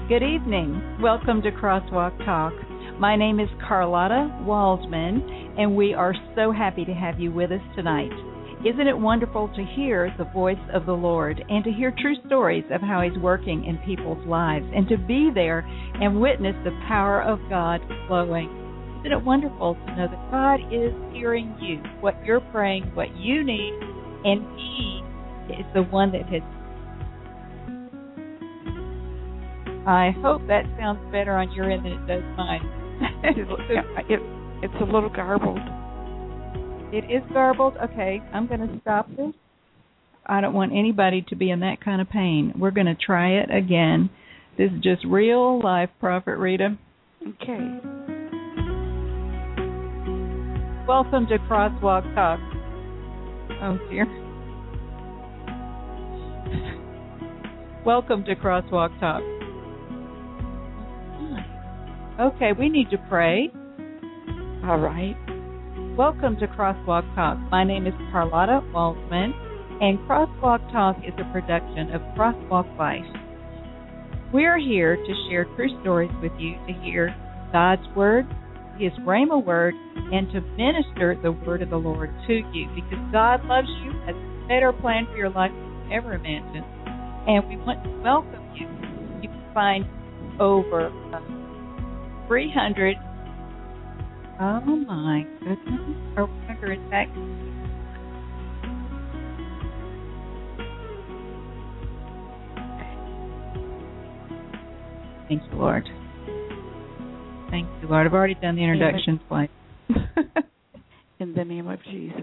Good evening. Welcome to Crosswalk Talk. My name is Carlotta Waldman, and we are so happy to have you with us tonight. Isn't it wonderful to hear the voice of the Lord and to hear true stories of how He's working in people's lives and to be there and witness the power of God flowing? Isn't it wonderful to know that God is hearing you, what you're praying, what you need, and He is the one that has. I hope that sounds better on your end than it does mine. It's a little garbled. It is garbled? Okay, I'm going to stop this. I don't want anybody to be in that kind of pain. We're going to try it again. This is just real life, Prophet Rita. Okay. Welcome to Crosswalk Talk. Oh, dear. Welcome to Crosswalk Talk. Okay, we need to pray. All right. Welcome to Crosswalk Talk. My name is Carlotta Waldman, and Crosswalk Talk is a production of Crosswalk Life. We are here to share true stories with you, to hear God's Word, His Rhema Word, and to minister the Word of the Lord to you, because God loves you, has a better plan for your life than you ever imagined, and we want to welcome you. You can find over 300. Oh my goodness! Are we under attack? Thank you, Lord. Thank you, Lord. I've already done the introduction twice. In the name of Jesus.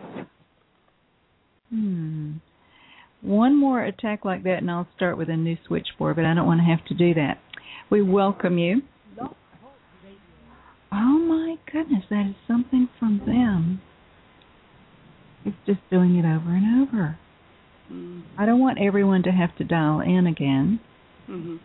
One more attack like that, and I'll start with a new switchboard, but I don't want to have to do that. We welcome you. Oh my goodness, that is something from them. It's just doing it over and over. I don't want everyone to have to dial in again. Mm-hmm.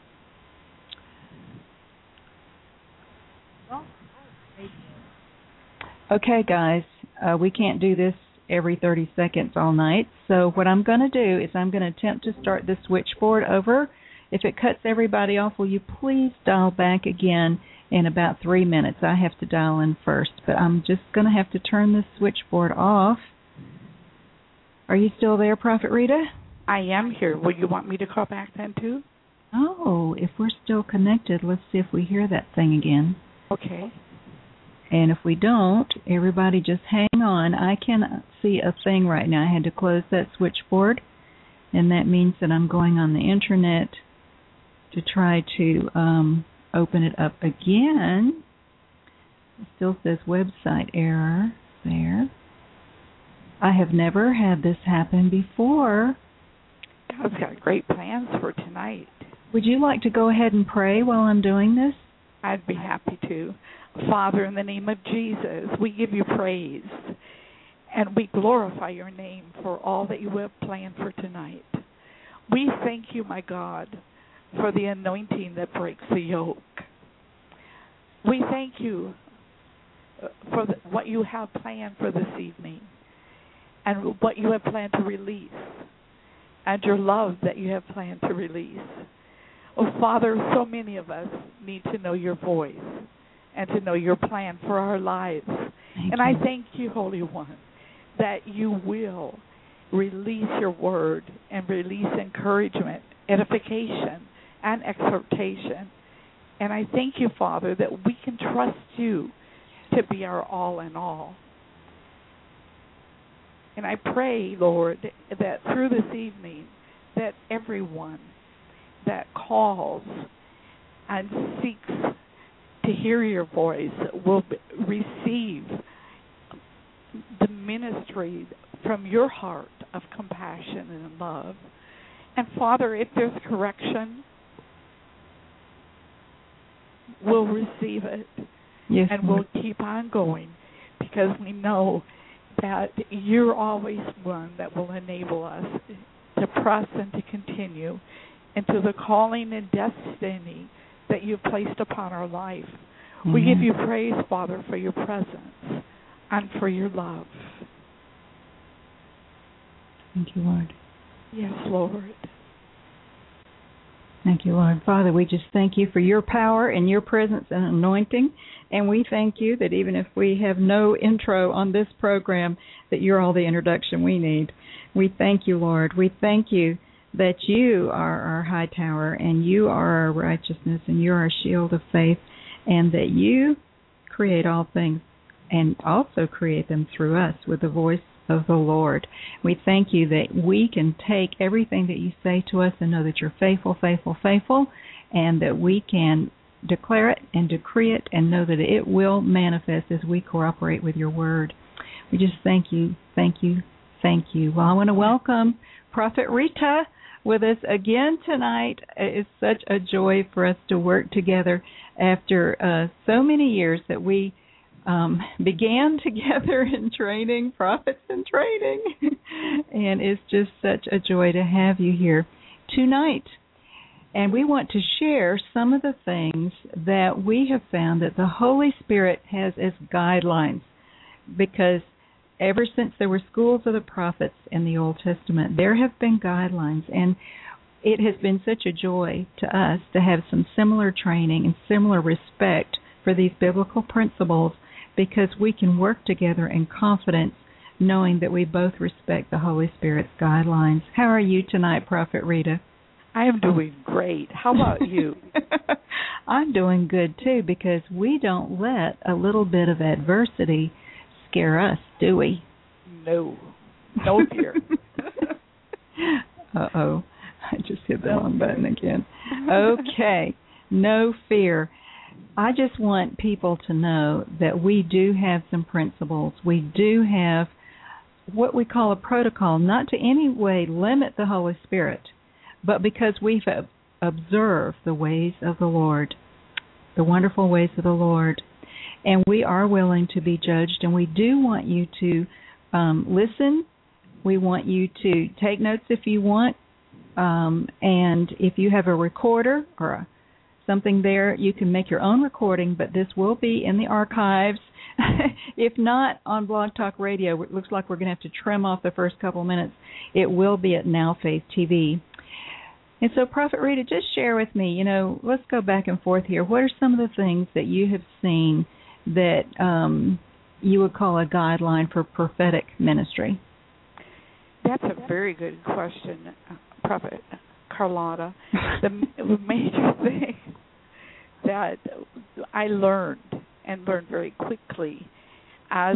Okay, guys, we can't do this every 30 seconds all night, so what I'm going to do is I'm going to attempt to start the switchboard over. If it cuts everybody off, will you please dial back again in about 3 minutes? I have to dial in first, but I'm just going to have to turn the switchboard off. Are you still there, Prophet Rita? I am here. Will you want me to call back then, too? Oh, if we're still connected, let's see if we hear that thing again. Okay. And if we don't, everybody just hang on. I cannot see a thing right now. I had to close that switchboard, and that means that I'm going on the internet to try to open it up again. It still says website error there. I have never had this happen before. God's got great plans for tonight. Would you like to go ahead and pray while I'm doing this? I'd be happy to. Father, in the name of Jesus, we give you praise, and we glorify your name for all that you have planned for tonight. We thank you, my God, for the anointing that breaks the yoke. We thank you for what you have planned for this evening and what you have planned to release and your love that you have planned to release. Oh, Father, so many of us need to know your voice and to know your plan for our lives. And I thank you, Holy One, that you will release your word and release encouragement, edification, and exhortation. And I thank you, Father, that we can trust you to be our all in all. And I pray, Lord, that through this evening, that everyone that calls and seeks to hear your voice will receive the ministry from your heart of compassion and love. And Father, if there's correction, we'll receive it. Yes, and we'll keep on going, because we know that you're always one that will enable us to press and to continue into the calling and destiny that you've placed upon our life. Mm-hmm. We give you praise, Father, for your presence and for your love. Thank you, Lord. Yes, Lord. Thank you, Lord. Father, we just thank you for your power and your presence and anointing. And we thank you that even if we have no intro on this program, that you're all the introduction we need. We thank you, Lord. We thank you that you are our high tower and you are our righteousness and you're our shield of faith, and that you create all things and also create them through us with the voice of the Lord. We thank you that we can take everything that you say to us and know that you're faithful, faithful, faithful, and that we can declare it and decree it and know that it will manifest as we cooperate with your word. We just thank you, thank you, thank you. Well, I want to welcome Prophet Rita with us again tonight. It's such a joy for us to work together after so many years that we began together in training, prophets in training, and it's just such a joy to have you here tonight. And we want to share some of the things that we have found that the Holy Spirit has as guidelines, because ever since there were schools of the prophets in the Old Testament, there have been guidelines, and it has been such a joy to us to have some similar training and similar respect for these biblical principles, because we can work together in confidence, knowing that we both respect the Holy Spirit's guidelines. How are you tonight, Prophet Rita? I am doing great. How about you? I'm doing good, too, because we don't let a little bit of adversity scare us, do we? No. No fear. Uh-oh. I just hit the wrong button again. Okay. No fear. I just want people to know that we do have some principles. We do have what we call a protocol, not to any way limit the Holy Spirit, but because we've observed the ways of the Lord, the wonderful ways of the Lord, and we are willing to be judged, and we do want you to listen. We want you to take notes if you want, and if you have a recorder or something there, you can make your own recording, but this will be in the archives. If not on Blog Talk Radio, it looks like we're going to have to trim off the first couple minutes. It will be at Now Faith TV. And so, Prophet Rita, just share with me, let's go back and forth here. What are some of the things that you have seen that you would call a guideline for prophetic ministry? That's a very good question, Prophet Carlotta. The major thing that I learned very quickly as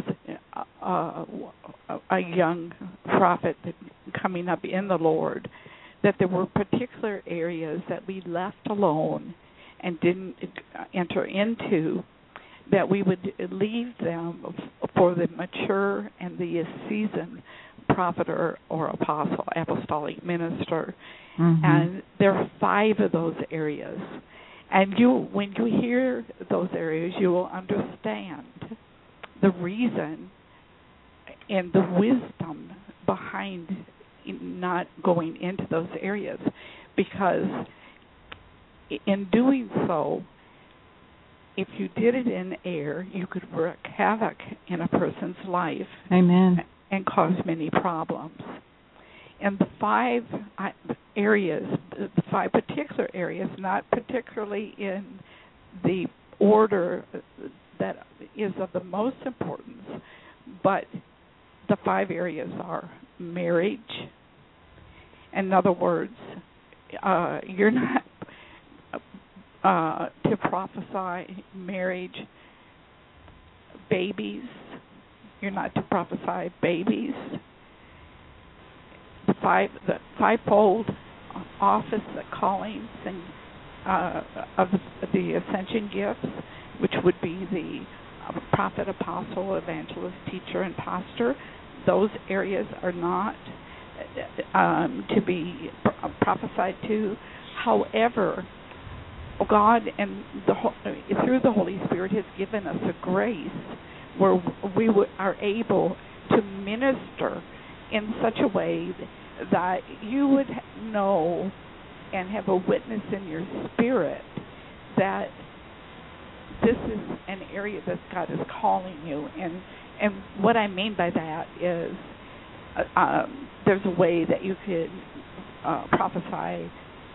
a young prophet coming up in the Lord, that there were particular areas that we left alone and didn't enter into, that we would leave them for the mature and the seasoned prophet or apostle, apostolic minister. Mm-hmm. And there are 5 of those areas. And when you hear those areas, you will understand the reason and the wisdom behind not going into those areas. Because in doing so, if you did it in air, you could wreak havoc in a person's life. Amen. And cause many problems. And the 5 areas, the 5 particular areas, not particularly in the order that is of the most importance, but the 5 areas are marriage. In other words, you're not to prophesy marriage, babies. You're not to prophesy babies. The fivefold office, the callings, and of the ascension gifts, which would be the prophet, apostle, evangelist, teacher, and pastor. Those areas are not to be prophesied to. However, God and through the Holy Spirit has given us a grace where we are able to minister in such a way that you would know and have a witness in your spirit that this is an area that God is calling you. And what I mean by that is there's a way that you could prophesy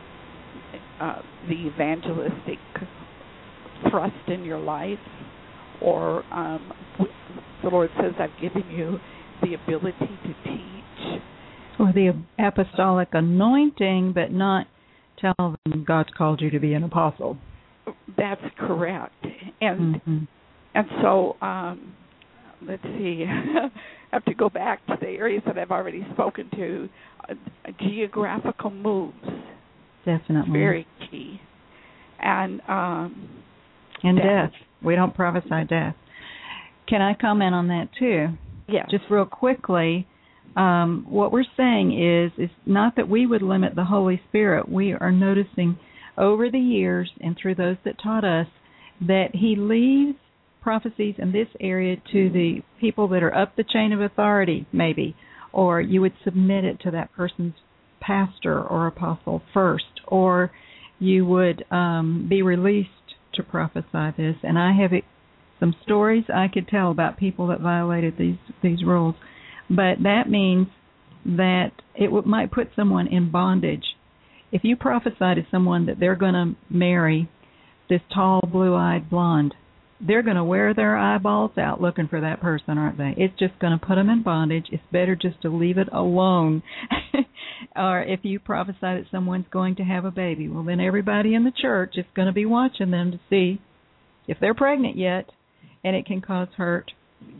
the evangelistic thrust in your life, or the Lord says, I've given you the ability to teach. Or the apostolic anointing, but not tell them God's called you to be an apostle. That's correct. And and so, let's see, I have to go back to the areas that I've already spoken to. Geographical moves. Definitely. Very key. And death. We don't prophesy death. Can I comment on that too? Yes. Just real quickly, what we're saying is not that we would limit the Holy Spirit. We are noticing over the years and through those that taught us that He leaves prophecies in this area to the people that are up the chain of authority, maybe, or you would submit it to that person's pastor or apostle first, or you would be released to prophesy this. And I have some stories I could tell about people that violated these rules, but that means that it might put someone in bondage. If you prophesy to someone that they're going to marry this tall, blue-eyed blonde, they're going to wear their eyeballs out looking for that person, aren't they? It's just going to put them in bondage. It's better just to leave it alone. Or if you prophesy that someone's going to have a baby, well, then everybody in the church is going to be watching them to see if they're pregnant yet, and it can cause hurt.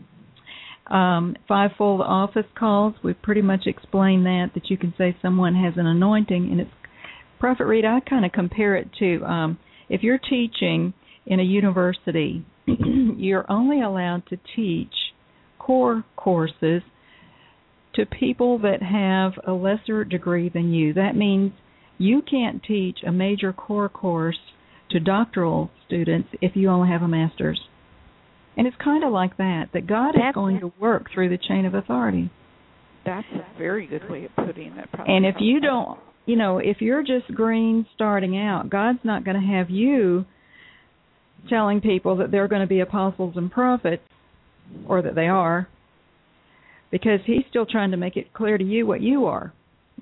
Fivefold office calls, we've pretty much explained that you can say someone has an anointing, and it's Prophet Reed, I kind of compare it to if you're teaching in a university, you're only allowed to teach core courses to people that have a lesser degree than you. That means you can't teach a major core course to doctoral students if you only have a master's. And it's kind of like that God is going to work through the chain of authority. That's a very good way of putting it. And if you don't, if you're just green starting out, God's not going to have you telling people that they're going to be apostles and prophets, or that they are, because He's still trying to make it clear to you what you are.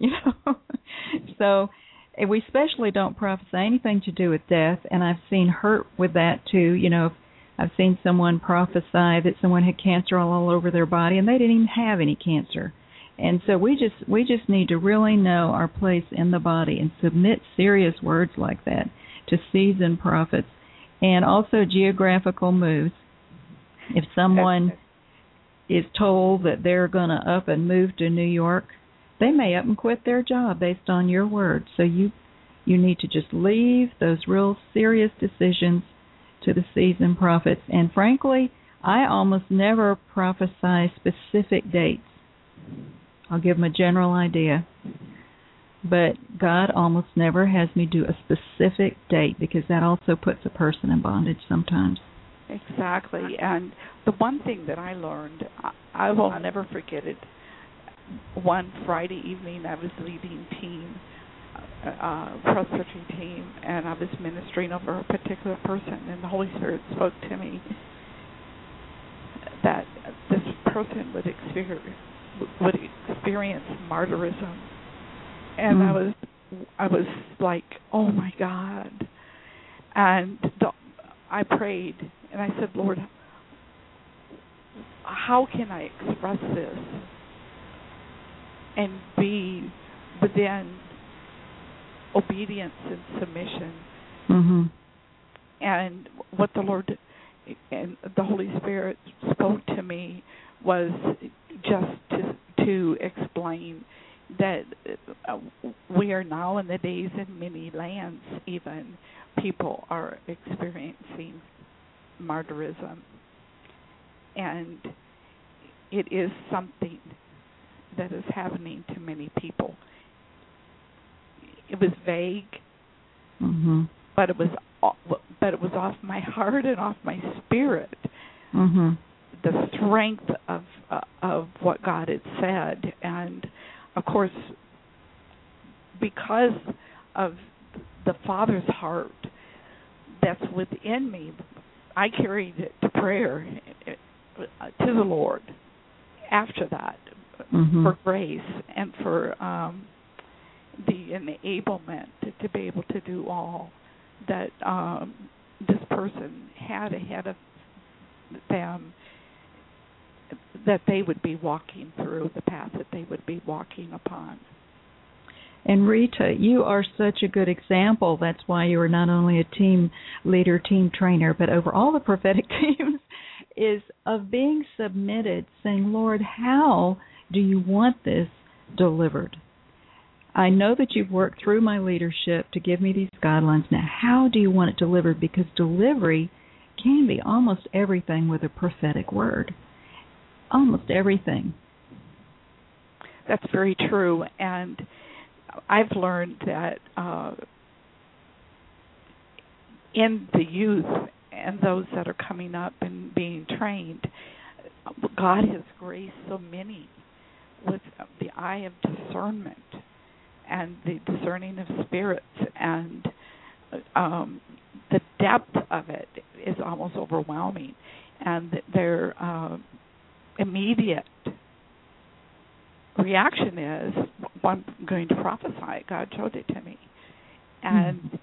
So we especially don't prophesy anything to do with death, and I've seen hurt with that too. I've seen someone prophesy that someone had cancer all over their body, and they didn't even have any cancer. And so we just need to really know our place in the body and submit serious words like that to seasoned prophets. And also geographical moves. If someone is told that they're going to up and move to New York, they may up and quit their job based on your word. So you need to just leave those real serious decisions to the seasoned prophets. And frankly, I almost never prophesy specific dates. I'll give them a general idea. But God almost never has me do a specific date, because that also puts a person in bondage sometimes. Exactly. And the one thing that I learned, I will never forget it. One Friday evening, I was leading cross-searching team, and I was ministering over a particular person, and the Holy Spirit spoke to me that this person would experience martyrism. And I was like, oh my God. And I prayed, and I said, Lord, how can I express this and be within obedience and submission? Mm-hmm. And what the Lord and the Holy Spirit spoke to me was just to explain that we are now in the days in many lands, even people are experiencing martyrism. And it is something that is happening to many people. It was vague, mm-hmm. but it was off my heart and off my spirit. Mm-hmm. The strength of what God had said. And of course, because of the Father's heart that's within me, I carried it to prayer, to the Lord after that, mm-hmm. for grace and for the the enablement to be able to do all that this person had ahead of them, that they would be walking through the path that they would be walking upon. And Rita, you are such a good example. That's why you are not only a team leader, team trainer, but over all the prophetic teams, is of being submitted, saying, Lord, how do you want this delivered? I know that you've worked through my leadership to give me these guidelines. Now, how do you want it delivered? Because delivery can be almost everything with a prophetic word. Almost everything. That's very true. And I've learned that in the youth and those that are coming up and being trained, God has graced so many with the eye of discernment and the discerning of spirits, and the depth of it is almost overwhelming, and their immediate reaction is, well, I'm going to prophesy. God showed it to me. And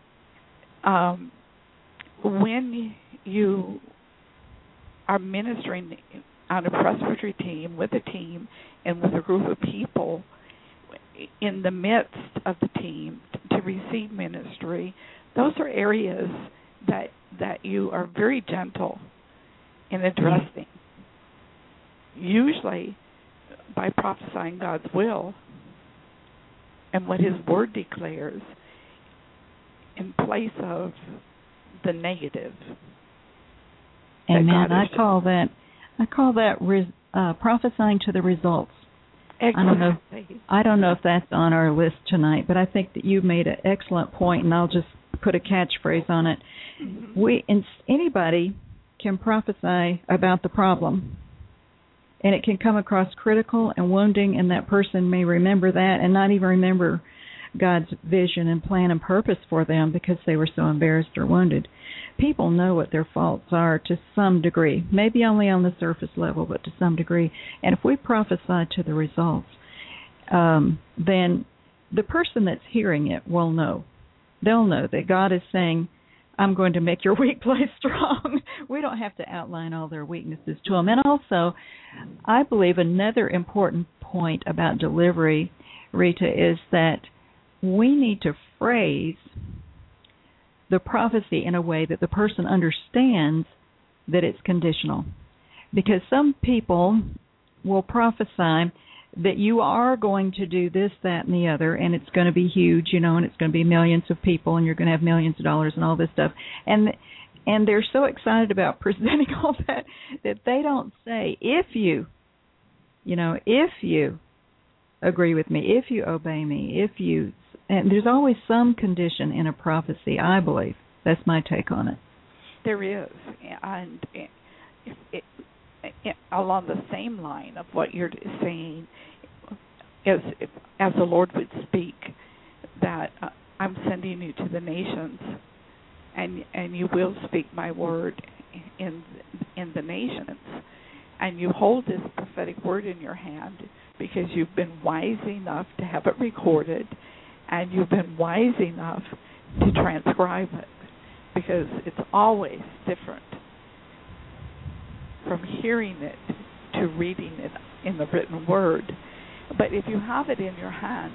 when you are ministering on a presbytery team, with a team, and with a group of people, in the midst of the team to receive ministry, those are areas that you are very gentle in addressing. Usually by prophesying God's will and what His Word declares in place of the negative. Amen. I call that prophesying to the results. Exactly. I don't know if that's on our list tonight, but I think that you made an excellent point, and I'll just put a catchphrase on it. Mm-hmm. Anybody can prophesy about the problem, and it can come across critical and wounding, and that person may remember that and not even remember God's vision and plan and purpose for them because they were so embarrassed or wounded. People know what their faults are to some degree, maybe only on the surface level, but to some degree. And if we prophesy to the results, then the person that's hearing it will know. They'll know that God is saying, I'm going to make your weak place strong. We don't have to outline all their weaknesses to them. And also, I believe another important point about delivery, Rita, is that we need to phrase the prophecy in a way that the person understands that it's conditional. Because some people will prophesy that you are going to do this, that, and the other, and it's going to be huge, and it's going to be millions of people, and you're going to have millions of dollars and all this stuff. And they're so excited about presenting all that they don't say, if you agree with me, if you obey me, and there's always some condition in a prophecy, I believe. That's my take on it. There is. And along the same line of what you're saying, as the Lord would speak, that I'm sending you to the nations, and you will speak my word in the nations. And you hold this prophetic word in your hand because you've been wise enough to have it recorded, and you've been wise enough to transcribe it, because it's always different from hearing it to reading it in the written word. But if you have it in your hand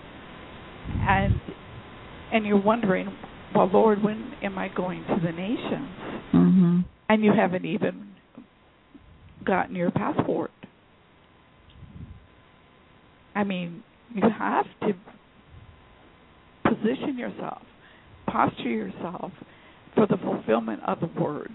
and you're wondering, well, Lord, when am I going to the nations? Mm-hmm. And you haven't even gotten your passport. I mean, you have to position yourself, posture yourself for the fulfillment of the word.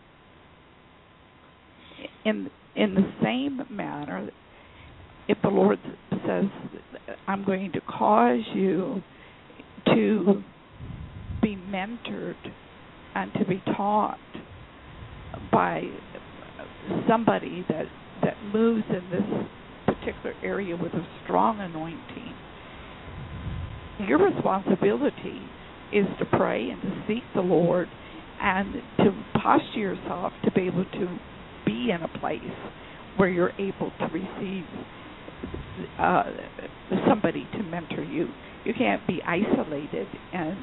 In the same manner, if the Lord says, I'm going to cause you to be mentored and to be taught by somebody that moves in this particular area with a strong anointing, your responsibility is to pray and to seek the Lord and to posture yourself to be able to be in a place where you're able to receive somebody to mentor you You can't be isolated and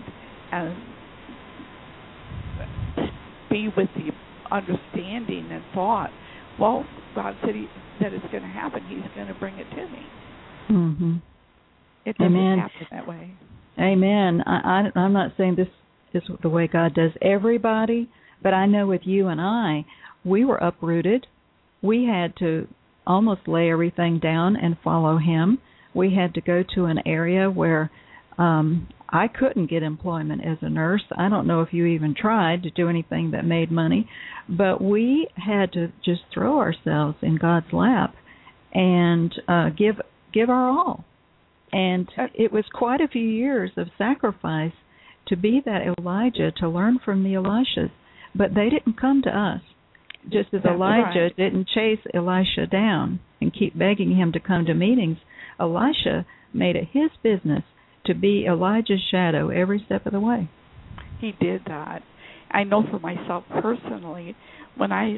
be with the understanding and thought, well, God said that it's going to happen. He's going to bring it to me. Mm-hmm. It doesn't Amen. happen that way. Amen. I'm not saying this is the way God does everybody, but I know with you and I, we were uprooted. We had to almost lay everything down and follow Him. We had to go to an area where I couldn't get employment as a nurse. I don't know if you even tried to do anything that made money, but we had to just throw ourselves in God's lap and give our all. And it was quite a few years of sacrifice to be that Elijah, to learn from the Elishas. But they didn't come to us. Just as That's Elijah right. didn't chase Elisha down and keep begging him to come to meetings, Elisha made it his business to be Elijah's shadow every step of the way. He did that. I know for myself personally, when I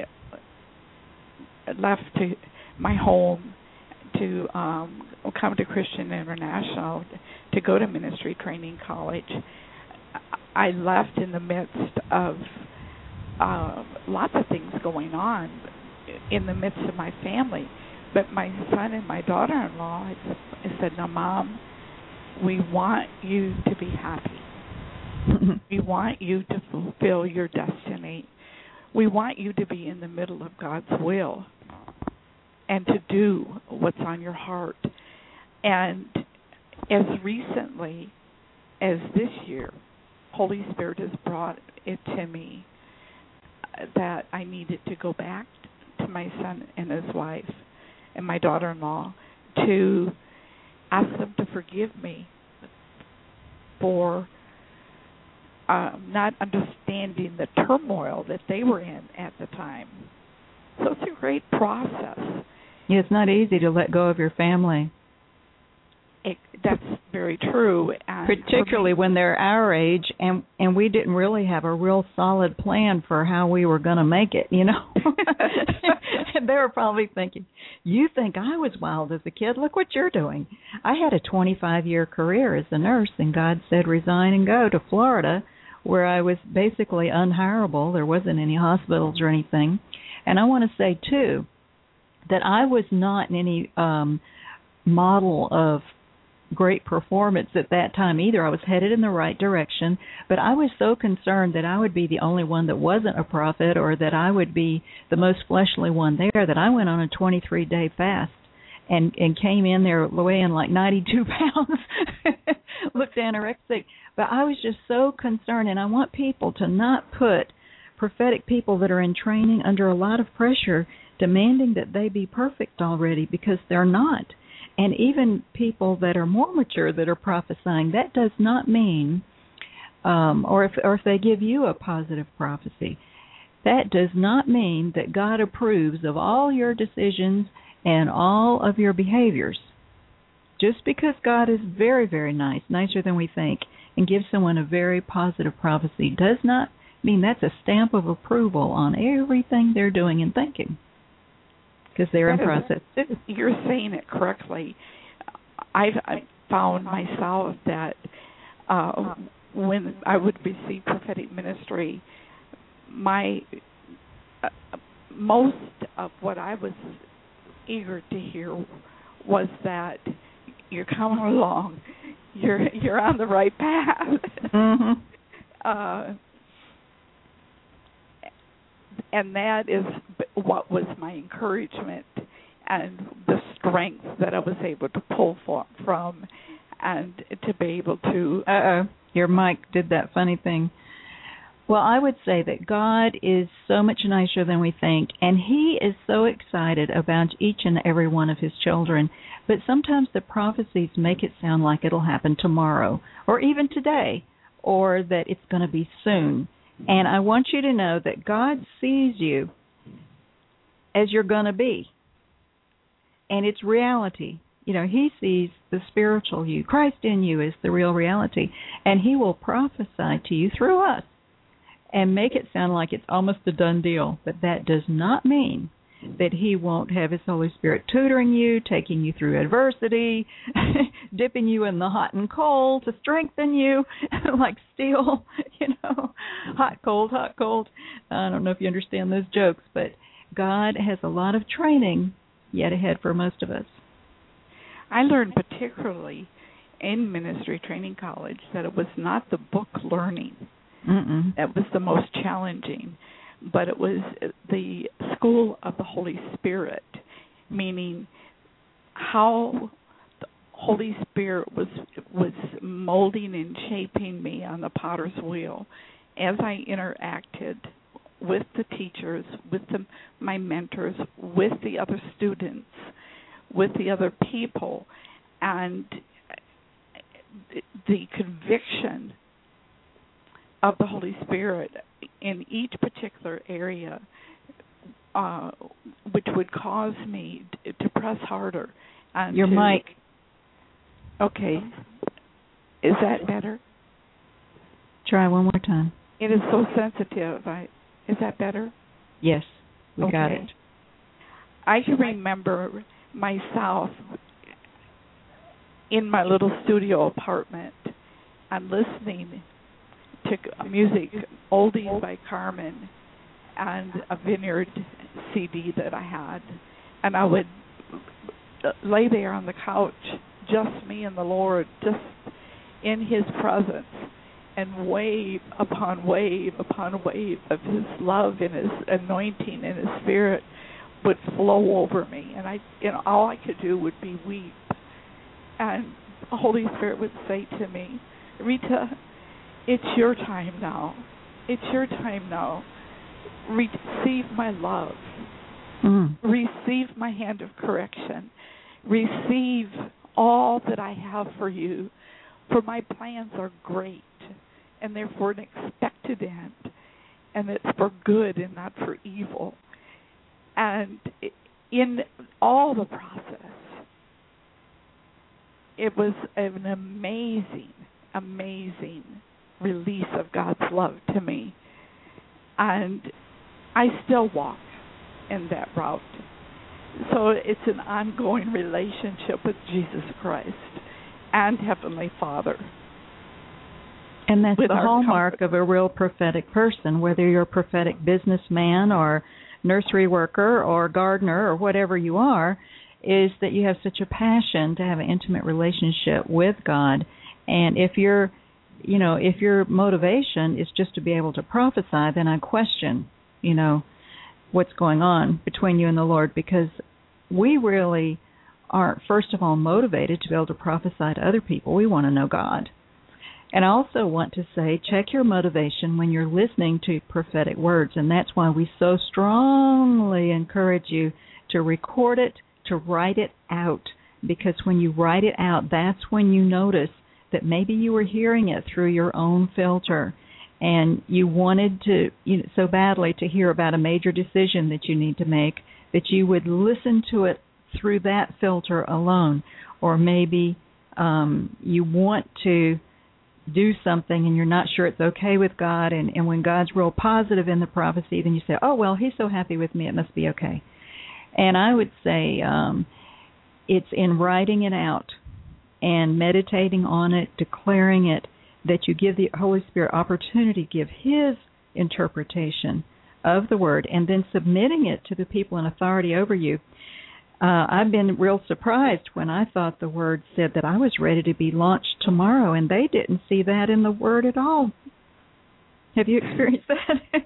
left to my home to come to Christian International to go to ministry training college, I left in the midst of lots of things going on in the midst of my family. But my son and my daughter-in-law said, "Now, Mom, we want you to be happy. We want you to fulfill your destiny. We want you to be in the middle of God's will and to do what's on your heart." And as recently as this year, Holy Spirit has brought it to me that I needed to go back to my son and his wife and my daughter-in-law to ask them to forgive me for not understanding the turmoil that they were in at the time. So it's a great process. Yeah, it's not easy to let go of your family. That's very true. And particularly when they're our age, and we didn't really have a real solid plan for how we were going to make it, you know. And they were probably thinking, "You think I was wild as a kid? Look what you're doing." I had a 25-year career as a nurse, and God said resign and go to Florida, where I was basically unhireable. There wasn't any hospitals or anything. And I want to say, too, that I was not in any model of great performance at that time either. I was headed in the right direction, but I was so concerned that I would be the only one that wasn't a prophet, or that I would be the most fleshly one there, that I went on a 23-day fast and came in there weighing like 92 pounds, looked anorexic. But I was just so concerned, and I want people to not put prophetic people that are in training under a lot of pressure, demanding that they be perfect already, because they're not. And even people that are more mature that are prophesying, that does not mean, or if they give you a positive prophecy, that does not mean that God approves of all your decisions and all of your behaviors. Just because God is very, very nice, nicer than we think, and gives someone a very positive prophecy does not mean that's a stamp of approval on everything they're doing and thinking. Because they're in process too. You're saying it correctly. I've found myself that when I would receive prophetic ministry, most of what I was eager to hear was that you're coming along, you're on the right path. Mm-hmm. And that is what was my encouragement and the strength that I was able to pull from and to be able to... Your mic did that funny thing. Well, I would say that God is so much nicer than we think, and He is so excited about each and every one of His children. But sometimes the prophecies make it sound like it'll happen tomorrow, or even today, or that it's going to be soon. And I want you to know that God sees you as you're going to be. And it's reality. You know, He sees the spiritual you. Christ in you is the real reality. And He will prophesy to you through us and make it sound like it's almost a done deal. But that does not mean that He won't have His Holy Spirit tutoring you, taking you through adversity, dipping you in the hot and cold to strengthen you, like steel, hot, cold, hot, cold. I don't know if you understand those jokes, but God has a lot of training yet ahead for most of us. I learned particularly in ministry training college that it was not the book learning that was the most challenging, but it was the school of the Holy Spirit, meaning how the Holy Spirit was molding and shaping me on the potter's wheel as I interacted with the teachers, with my mentors, with the other students, with the other people, and the conviction of the Holy Spirit in each particular area, which would cause me to press harder. And your mic. Okay. Is that better? Try one more time. It is so sensitive. Is that better? Yes, we got it. I can remember myself in my little studio apartment and listening to music, oldies by Carmen, and a Vineyard CD that I had. And I would lay there on the couch, just me and the Lord, just in His presence, and wave upon wave upon wave of His love and His anointing and His Spirit would flow over me. And all I could do would be weep. And the Holy Spirit would say to me, Rita, it's your time now. It's your time now. Receive my love. Receive my hand of correction. Receive all that I have for you. For my plans are great, and they're for an expected end, and it's for good and not for evil. And in all the process, it was an amazing, amazing release of God's love to me. And I still walk in that route. So it's an ongoing relationship with Jesus Christ and Heavenly Father. And that's the hallmark of a real prophetic person, whether you're a prophetic businessman or nursery worker or gardener or whatever you are, is that you have such a passion to have an intimate relationship with God. And if your motivation is just to be able to prophesy, then I question, what's going on between you and the Lord, because we really aren't, first of all, motivated to be able to prophesy to other people. We want to know God. And I also want to say, check your motivation when you're listening to prophetic words, and that's why we so strongly encourage you to record it, to write it out, because when you write it out, that's when you notice that maybe you were hearing it through your own filter, and you wanted to, so badly to hear about a major decision that you need to make, that you would listen to it through that filter alone. Or maybe you want to do something and you're not sure it's okay with God, and when God's real positive in the prophecy, then you say, oh, well, He's so happy with me, it must be okay. And I would say it's in writing it out and meditating on it, declaring it, that you give the Holy Spirit opportunity to give His interpretation of the Word, and then submitting it to the people in authority over you. I've been real surprised when I thought the Word said that I was ready to be launched tomorrow, and they didn't see that in the Word at all. Have you experienced that?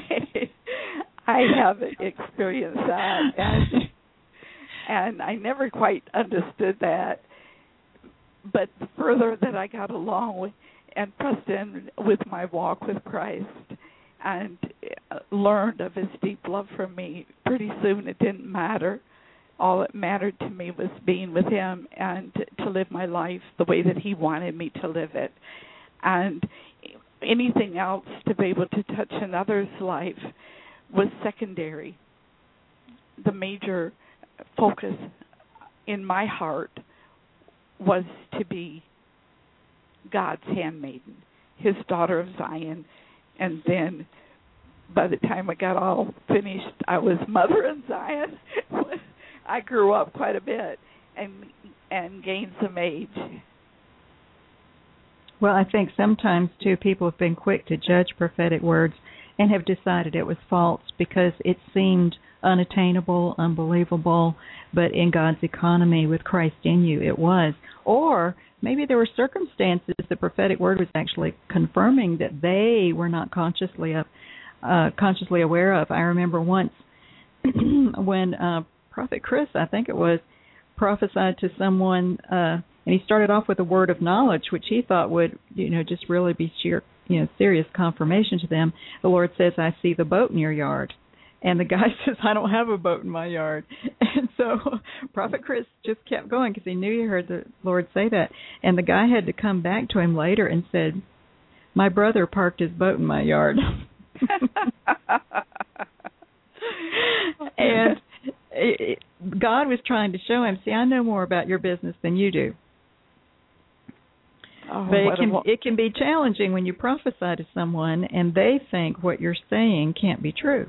I have experienced that, and I never quite understood that. But the further that I got along with and pressed in with my walk with Christ and learned of His deep love for me, pretty soon it didn't matter. All that mattered to me was being with Him and to live my life the way that He wanted me to live it. And anything else, to be able to touch another's life, was secondary. The major focus in my heart was to be God's handmaiden, His daughter of Zion, and then by the time I got all finished, I was Mother in Zion. I grew up quite a bit and gained some age. Well, I think sometimes, too, people have been quick to judge prophetic words and have decided it was false because it seemed unattainable, unbelievable, but in God's economy with Christ in you, it was. Or maybe there were circumstances the prophetic word was actually confirming that they were not consciously aware of. I remember once when Prophet Chris, I think it was, prophesied to someone, and he started off with a word of knowledge, which he thought would, just really be sheer, serious confirmation to them. The Lord says, "I see the boat in your yard." And the guy says, "I don't have a boat in my yard." And so Prophet Chris just kept going because he knew he heard the Lord say that. And the guy had to come back to him later and said, "My brother parked his boat in my yard." And God was trying to show him, see, I know more about your business than you do. But it can be challenging when you prophesy to someone and they think what you're saying can't be true.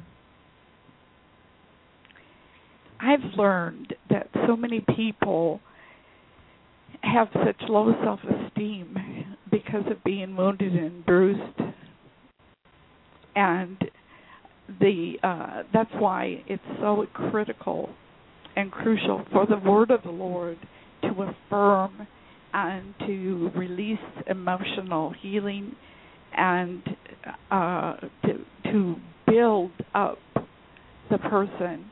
I've learned that so many people have such low self-esteem because of being wounded and bruised, and that's why it's so critical and crucial for the word of the Lord to affirm and to release emotional healing and to build up the person.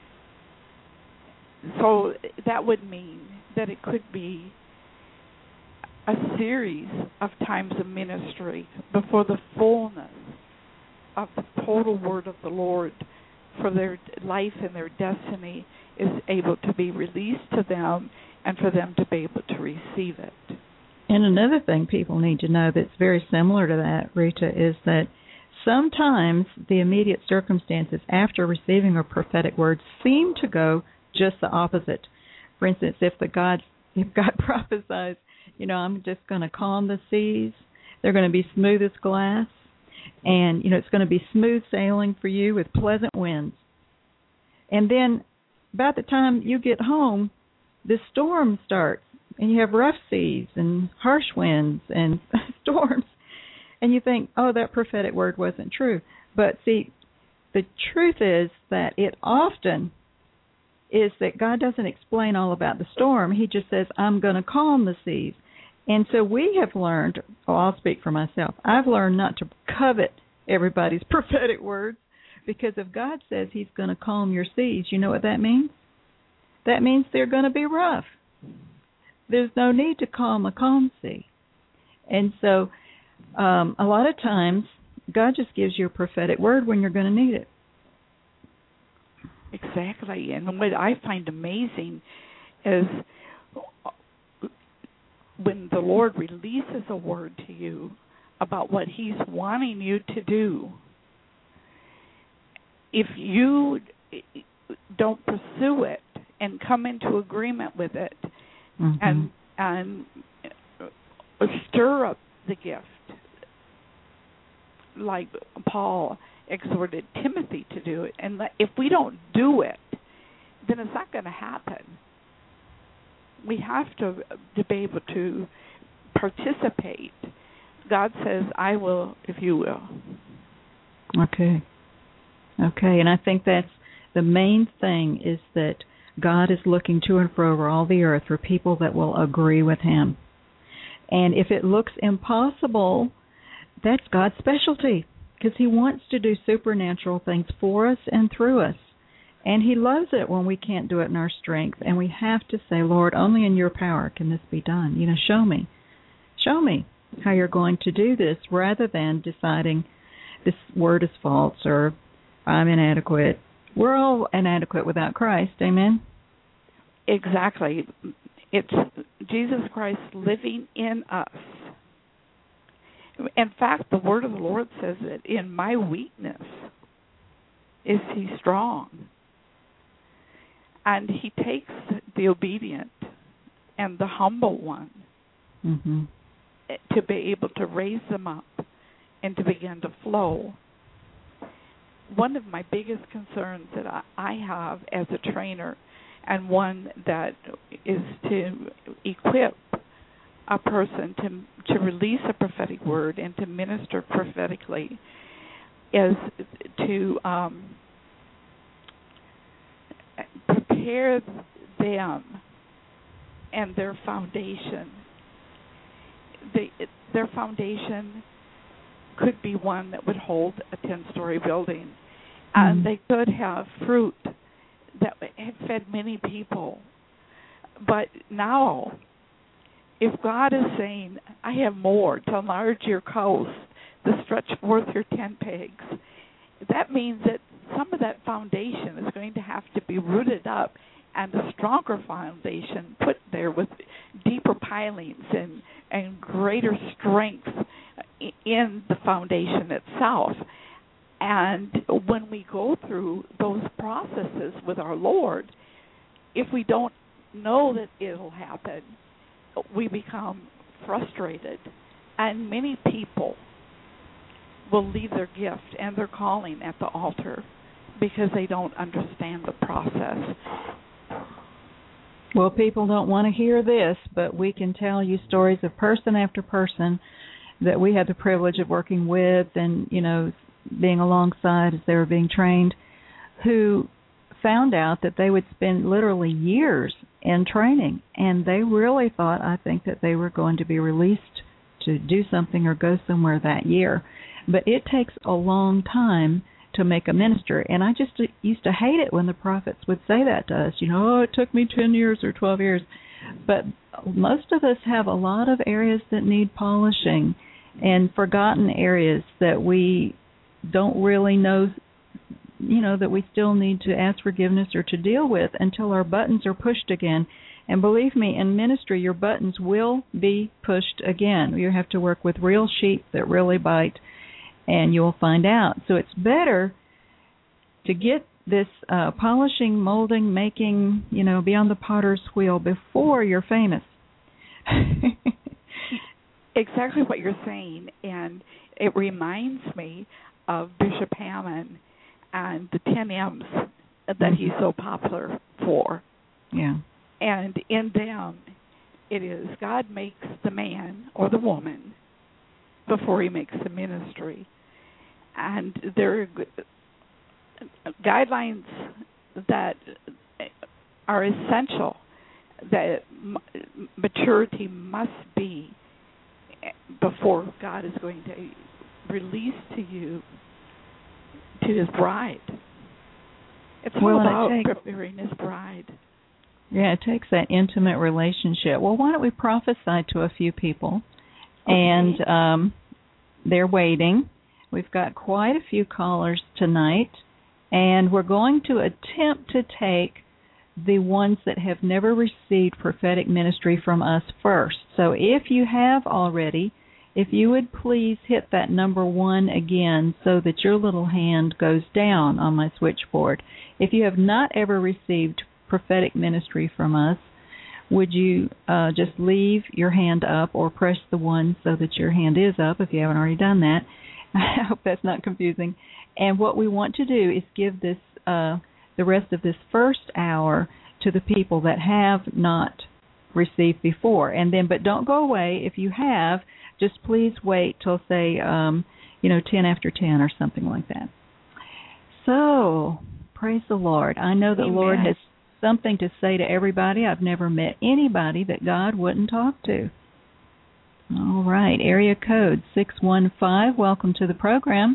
So that would mean that it could be a series of times of ministry before the fullness of the total word of the Lord for their life and their destiny is able to be released to them and for them to be able to receive it. And another thing people need to know that's very similar to that, Rita, is that sometimes the immediate circumstances after receiving a prophetic word seem to go just the opposite. For instance, if God prophesies, I'm just going to calm the seas, they're going to be smooth as glass, and, it's going to be smooth sailing for you with pleasant winds. And then about the time you get home, the storm starts, and you have rough seas and harsh winds and storms. And you think, oh, that prophetic word wasn't true. But see, the truth is that it often is that God doesn't explain all about the storm. He just says, I'm going to calm the seas. And so we have learned, I'll speak for myself, I've learned not to covet everybody's prophetic words, because if God says he's going to calm your seas, you know what that means? That means they're going to be rough. There's no need to calm a calm sea. And so a lot of times God just gives you a prophetic word when you're going to need it. Exactly. And what I find amazing is when the Lord releases a word to you about what he's wanting you to do, if you don't pursue it and come into agreement with it, mm-hmm. and stir up the gift, like Paul exhorted Timothy to do it, and if we don't do it, then it's not going to happen. We have to be able to participate. God says, I will, if you will. Okay, and I think that's the main thing, is that God is looking to and fro over all the earth for people that will agree with him. And if it looks impossible, that's God's specialty, because he wants to do supernatural things for us and through us. And he loves it when we can't do it in our strength. And we have to say, Lord, only in your power can this be done. Show me how you're going to do this, rather than deciding this word is false or I'm inadequate. We're all inadequate without Christ. Amen? Exactly. It's Jesus Christ living in us. In fact, the word of the Lord says that in my weakness is he strong. And he takes the obedient and the humble one mm-hmm. to be able to raise them up and to begin to flow. one of my biggest concerns that I have as a trainer, and one that is to equip a person to release a prophetic word and to minister prophetically, is to prepare them and their foundation. Their foundation could be one that would hold a 10-story building, and they could have fruit that had fed many people. But now, if God is saying, I have more to enlarge your coast, to stretch forth your tent pegs, that means that some of that foundation is going to have to be rooted up and a stronger foundation put there with deeper pilings and greater strength in the foundation itself. And when we go through those processes with our Lord, if we don't know that it'll happen, we become frustrated. And many people will leave their gift and their calling at the altar because they don't understand the process. Well, people don't want to hear this, but we can tell you stories of person after person that we had the privilege of working with and, being alongside as they were being trained, who found out that they would spend literally years in training, and they really thought, I think, that they were going to be released to do something or go somewhere that year. But it takes a long time to make a minister, and I just used to hate it when the prophets would say that to us, it took me 10 years or 12 years. But most of us have a lot of areas that need polishing and forgotten areas that we don't really know, that we still need to ask forgiveness or to deal with until our buttons are pushed again. And believe me, in ministry, your buttons will be pushed again. You have to work with real sheep that really bite, and you'll find out. So it's better to get this polishing, molding, making, be on the potter's wheel before you're famous. Exactly what you're saying, and it reminds me of Bishop Hammond and the 10 M's that he's so popular for. Yeah. And in them, it is God makes the man or the woman before he makes the ministry. And there are guidelines that are essential, that maturity must be before God is going to release to you to his bride. It's all about preparing his bride. Yeah, it takes that intimate relationship. Well, why don't we prophesy to a few people? Okay. And they're waiting. We've got quite a few callers tonight, and we're going to attempt to take the ones that have never received prophetic ministry from us first. So if you have already, if you would please hit that number 1 again so that your little hand goes down on my switchboard. If you have not ever received prophetic ministry from us, would you just leave your hand up or press the 1 so that your hand is up if you haven't already done that. I hope that's not confusing. And what we want to do is give this the rest of this first hour to the people that have not received before. And then, but don't go away. If you have, just please wait till, say, 10 after 10 or something like that. So, praise the Lord. I know the Lord has something to say to everybody. I've never met anybody that God wouldn't talk to. All right, area code 615. Welcome to the program.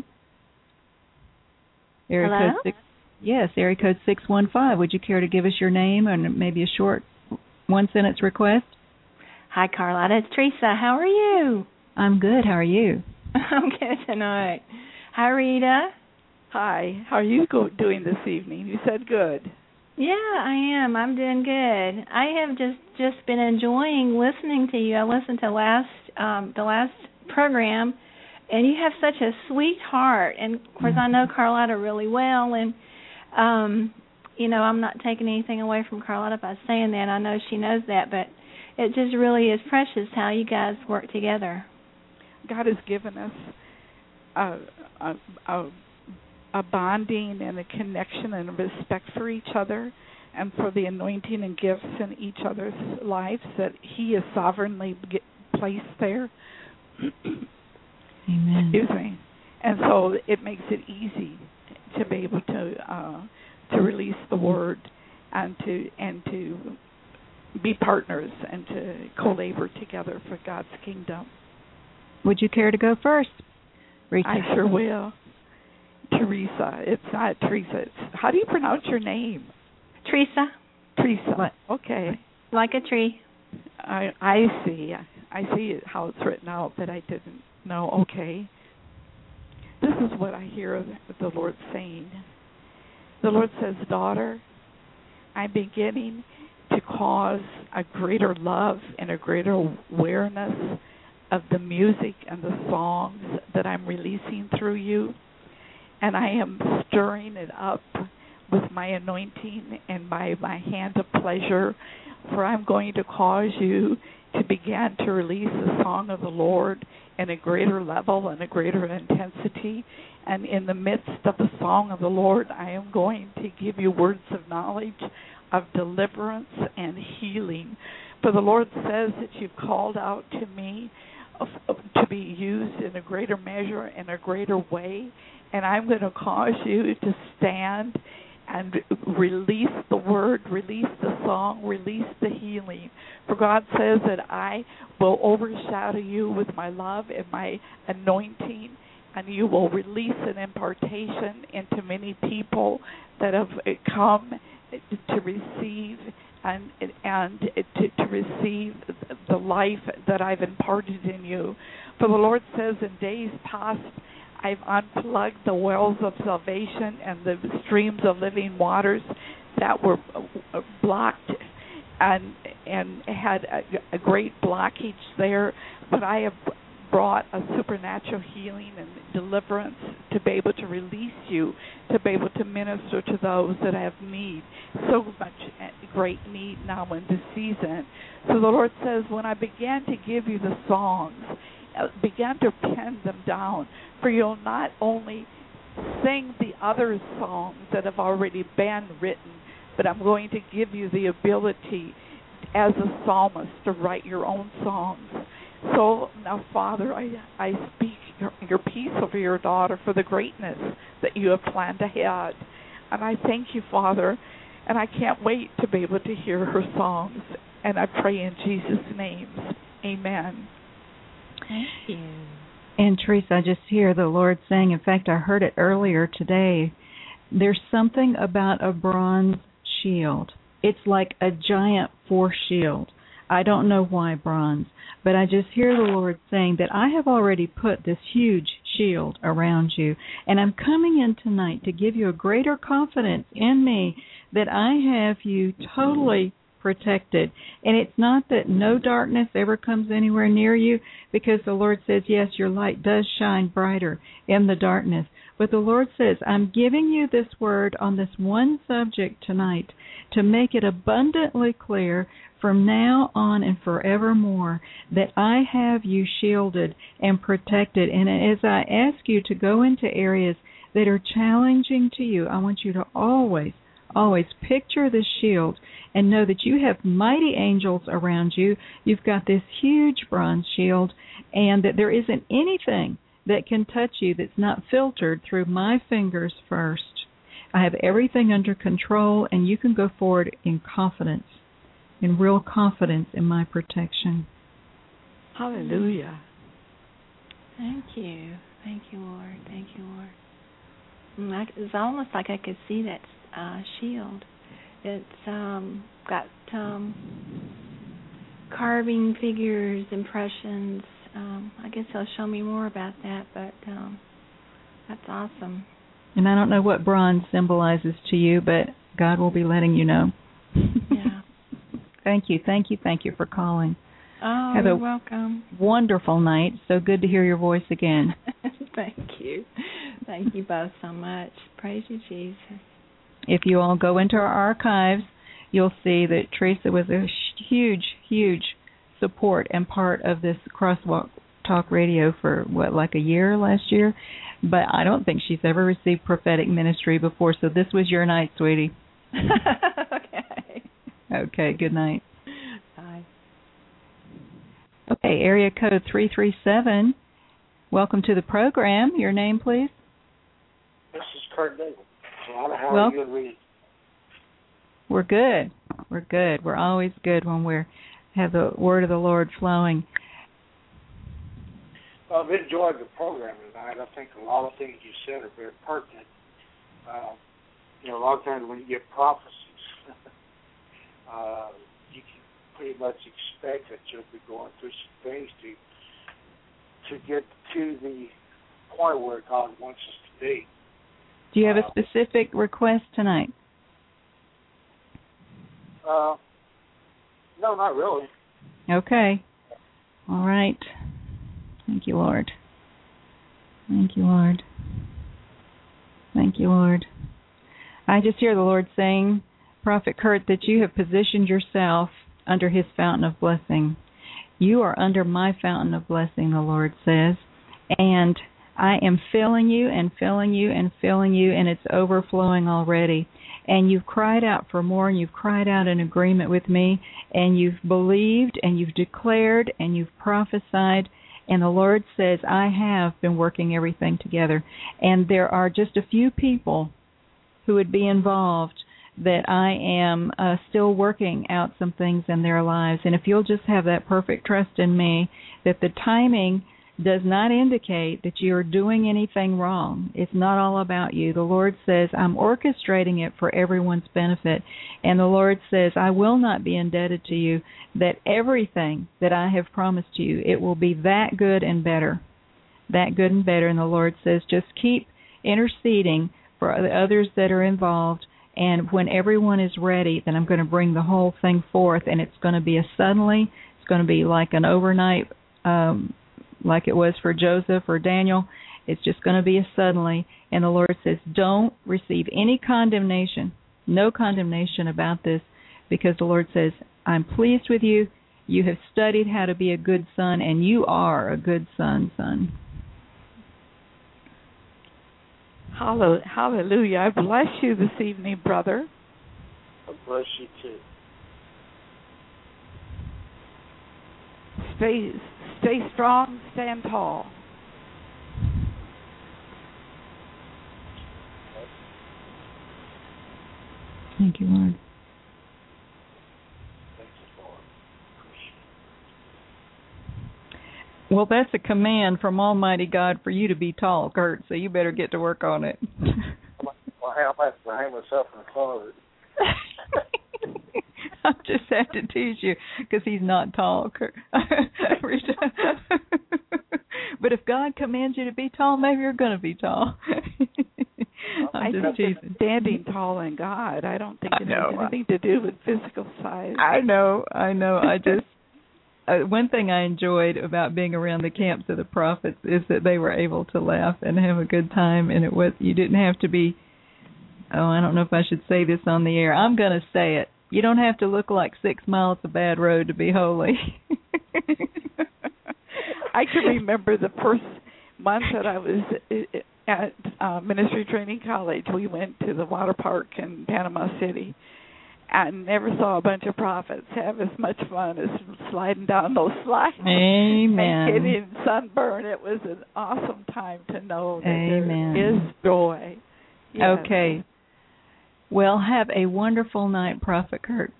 Hello? Yes, area code 615. Would you care to give us your name and maybe a short one-sentence request? Hi, Carlotta. It's Teresa. How are you? I'm good. How are you? I'm good tonight. Hi, Rita. Hi. How are you doing this evening? You said good. Yeah, I am. I'm doing good. I have just been enjoying listening to you. I listened to the last program, and you have such a sweet heart. And, of course, I know Carlotta really well, and I'm not taking anything away from Carlotta by saying that. I know she knows that, but it just really is precious how you guys work together. God has given us a a bonding and a connection and a respect for each other and for the anointing and gifts in each other's lives that He is sovereignly placed there. Amen. Excuse me. And so it makes it easy to be able to release the word and to be partners and to co-labor together for God's kingdom. Would you care to go first, Rita? I sure will. Teresa. It's not Teresa. How do you pronounce your name? Teresa. Teresa. What? Okay. Like a tree. I see. I see how it's written out, but I didn't know. Okay. This is what I hear the Lord saying. The Lord says, daughter, I'm beginning to cause a greater love and a greater awareness of the music and the songs that I'm releasing through you. And I am stirring it up with my anointing and by my hand of pleasure, for I'm going to cause you to begin to release the song of the Lord in a greater level and a greater intensity. And in the midst of the song of the Lord, I am going to give you words of knowledge, of deliverance and healing. For the Lord says that you've called out to me to be used in a greater measure, in a greater way, and I'm going to cause you to stand and release the word, release the song, release the healing. For God says that I will overshadow you with my love and my anointing, and you will release an impartation into many people that have come to receive and to receive the life that I've imparted in you. For the Lord says in days past, I've unplugged the wells of salvation and the streams of living waters that were blocked and had a great blockage there. But I have brought a supernatural healing and deliverance to be able to release you, to be able to minister to those that have need, so much great need now in this season. So the Lord says, when I began to give you the songs, began to pen them down, for you'll not only sing the other songs that have already been written, but I'm going to give you the ability as a psalmist to write your own songs. So now, Father, I speak your peace over your daughter for the greatness that you have planned ahead. And I thank you, Father, and I can't wait to be able to hear her songs. And I pray in Jesus' name. Amen. Thank you. And Teresa, I just hear the Lord saying, in fact, I heard it earlier today, there's something about a bronze shield. It's like a giant force shield. I don't know why bronze, but I just hear the Lord saying that I have already put this huge shield around you, and I'm coming in tonight to give you a greater confidence in me that I have you totally protected. And it's not that no darkness ever comes anywhere near you, because the Lord says, yes, your light does shine brighter in the darkness. But the Lord says, I'm giving you this word on this one subject tonight to make it abundantly clear from now on and forevermore that I have you shielded and protected. And as I ask you to go into areas that are challenging to you, I want you to always picture the shield and know that you have mighty angels around you. You've got this huge bronze shield, and that there isn't anything that can touch you that's not filtered through my fingers first. I have everything under control, and you can go forward in confidence, in real confidence in my protection. Hallelujah. Thank you. Thank you, Lord. Thank you, Lord. It's almost like I could see that shield. It's got carving figures, impressions. I guess he'll show me more about that, but that's awesome. And I don't know what bronze symbolizes to you, but God will be letting you know. Yeah. Thank you for calling. Oh, Have you're a welcome. Wonderful night. So good to hear your voice again. Thank you. Thank you both so much. Praise you, Jesus. If you all go into our archives, you'll see that Teresa was a huge, huge support and part of this Crosswalk Talk Radio for, like a year last year? But I don't think she's ever received prophetic ministry before, so this was your night, sweetie. Okay. Okay, good night. Bye. Okay, area code 337. Welcome to the program. Your name, please? This is Kurt David. How are you, Reed? We're good. We're good. We're always good when we have the word of the Lord flowing. Well, I've enjoyed the program tonight. I think a lot of things you said are very pertinent. A lot of times when you get prophecies, you can pretty much expect that you'll be going through some things to get to the point where God wants us to be. Do you have a specific request tonight? No, not really. Okay. All right. Thank you, Lord. Thank you, Lord. Thank you, Lord. I just hear the Lord saying, Prophet Kurt, that you have positioned yourself under his fountain of blessing. You are under my fountain of blessing, the Lord says, and I am filling you and filling you and filling you, and it's overflowing already. And you've cried out for more, and you've cried out in agreement with me, and you've believed, and you've declared, and you've prophesied, and the Lord says, I have been working everything together. And there are just a few people who would be involved that I am still working out some things in their lives. And if you'll just have that perfect trust in me, that the timing does not indicate that you are doing anything wrong. It's not all about you. The Lord says, I'm orchestrating it for everyone's benefit. And the Lord says, I will not be indebted to you, that everything that I have promised you, it will be that good and better. That good and better. And the Lord says, just keep interceding for the others that are involved. And when everyone is ready, then I'm going to bring the whole thing forth. And it's going to be a suddenly. It's going to be like an overnight like it was for Joseph or Daniel. It's just going to be a suddenly. And the Lord says, don't receive any condemnation, no condemnation about this, because the Lord says, I'm pleased with you. You have studied how to be a good son, and you are a good son. Hallelujah. I bless you this evening, brother. I bless you too. Stay strong, stand tall. Thank you, Lord. Thank you, Lord. Well, that's a command from Almighty God for you to be tall, Kurt, so you better get to work on it. Well, I'm going to hang myself in the closet. I just have to tease you because he's not tall. But if God commands you to be tall, maybe you're going to be tall. I'm just teasing. Standing tall in God, I don't think it has anything to do with physical size. I know. I just one thing I enjoyed about being around the camps of the prophets is that they were able to laugh and have a good time, and you didn't have to be. Oh, I don't know if I should say this on the air. I'm going to say it. You don't have to look like 6 miles a bad road to be holy. I can remember the first month that I was at Ministry Training College. We went to the water park in Panama City and never saw a bunch of prophets have as much fun as sliding down those slides. Amen. And getting sunburn. It was an awesome time to know that there is joy. Yes. Okay. Well, have a wonderful night, Prophet Kurt.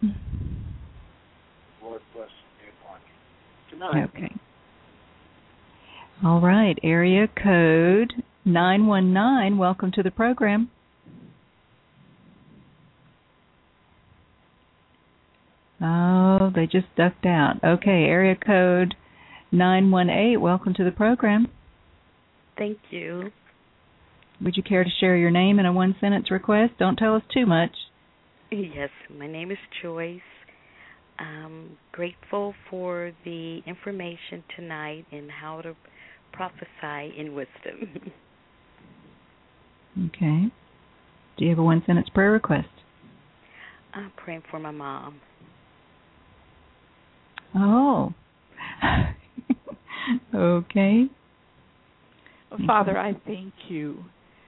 Lord bless you upon you. Good night. Okay. All right. Area code 919. Welcome to the program. Oh, they just ducked out. Okay. Area code 918. Welcome to the program. Thank you. Would you care to share your name and a one-sentence request? Don't tell us too much. Yes, my name is Joyce. I'm grateful for the information tonight and how to prophesy in wisdom. Okay. Do you have a one-sentence prayer request? I'm praying for my mom. Oh. Okay. Father, I thank you.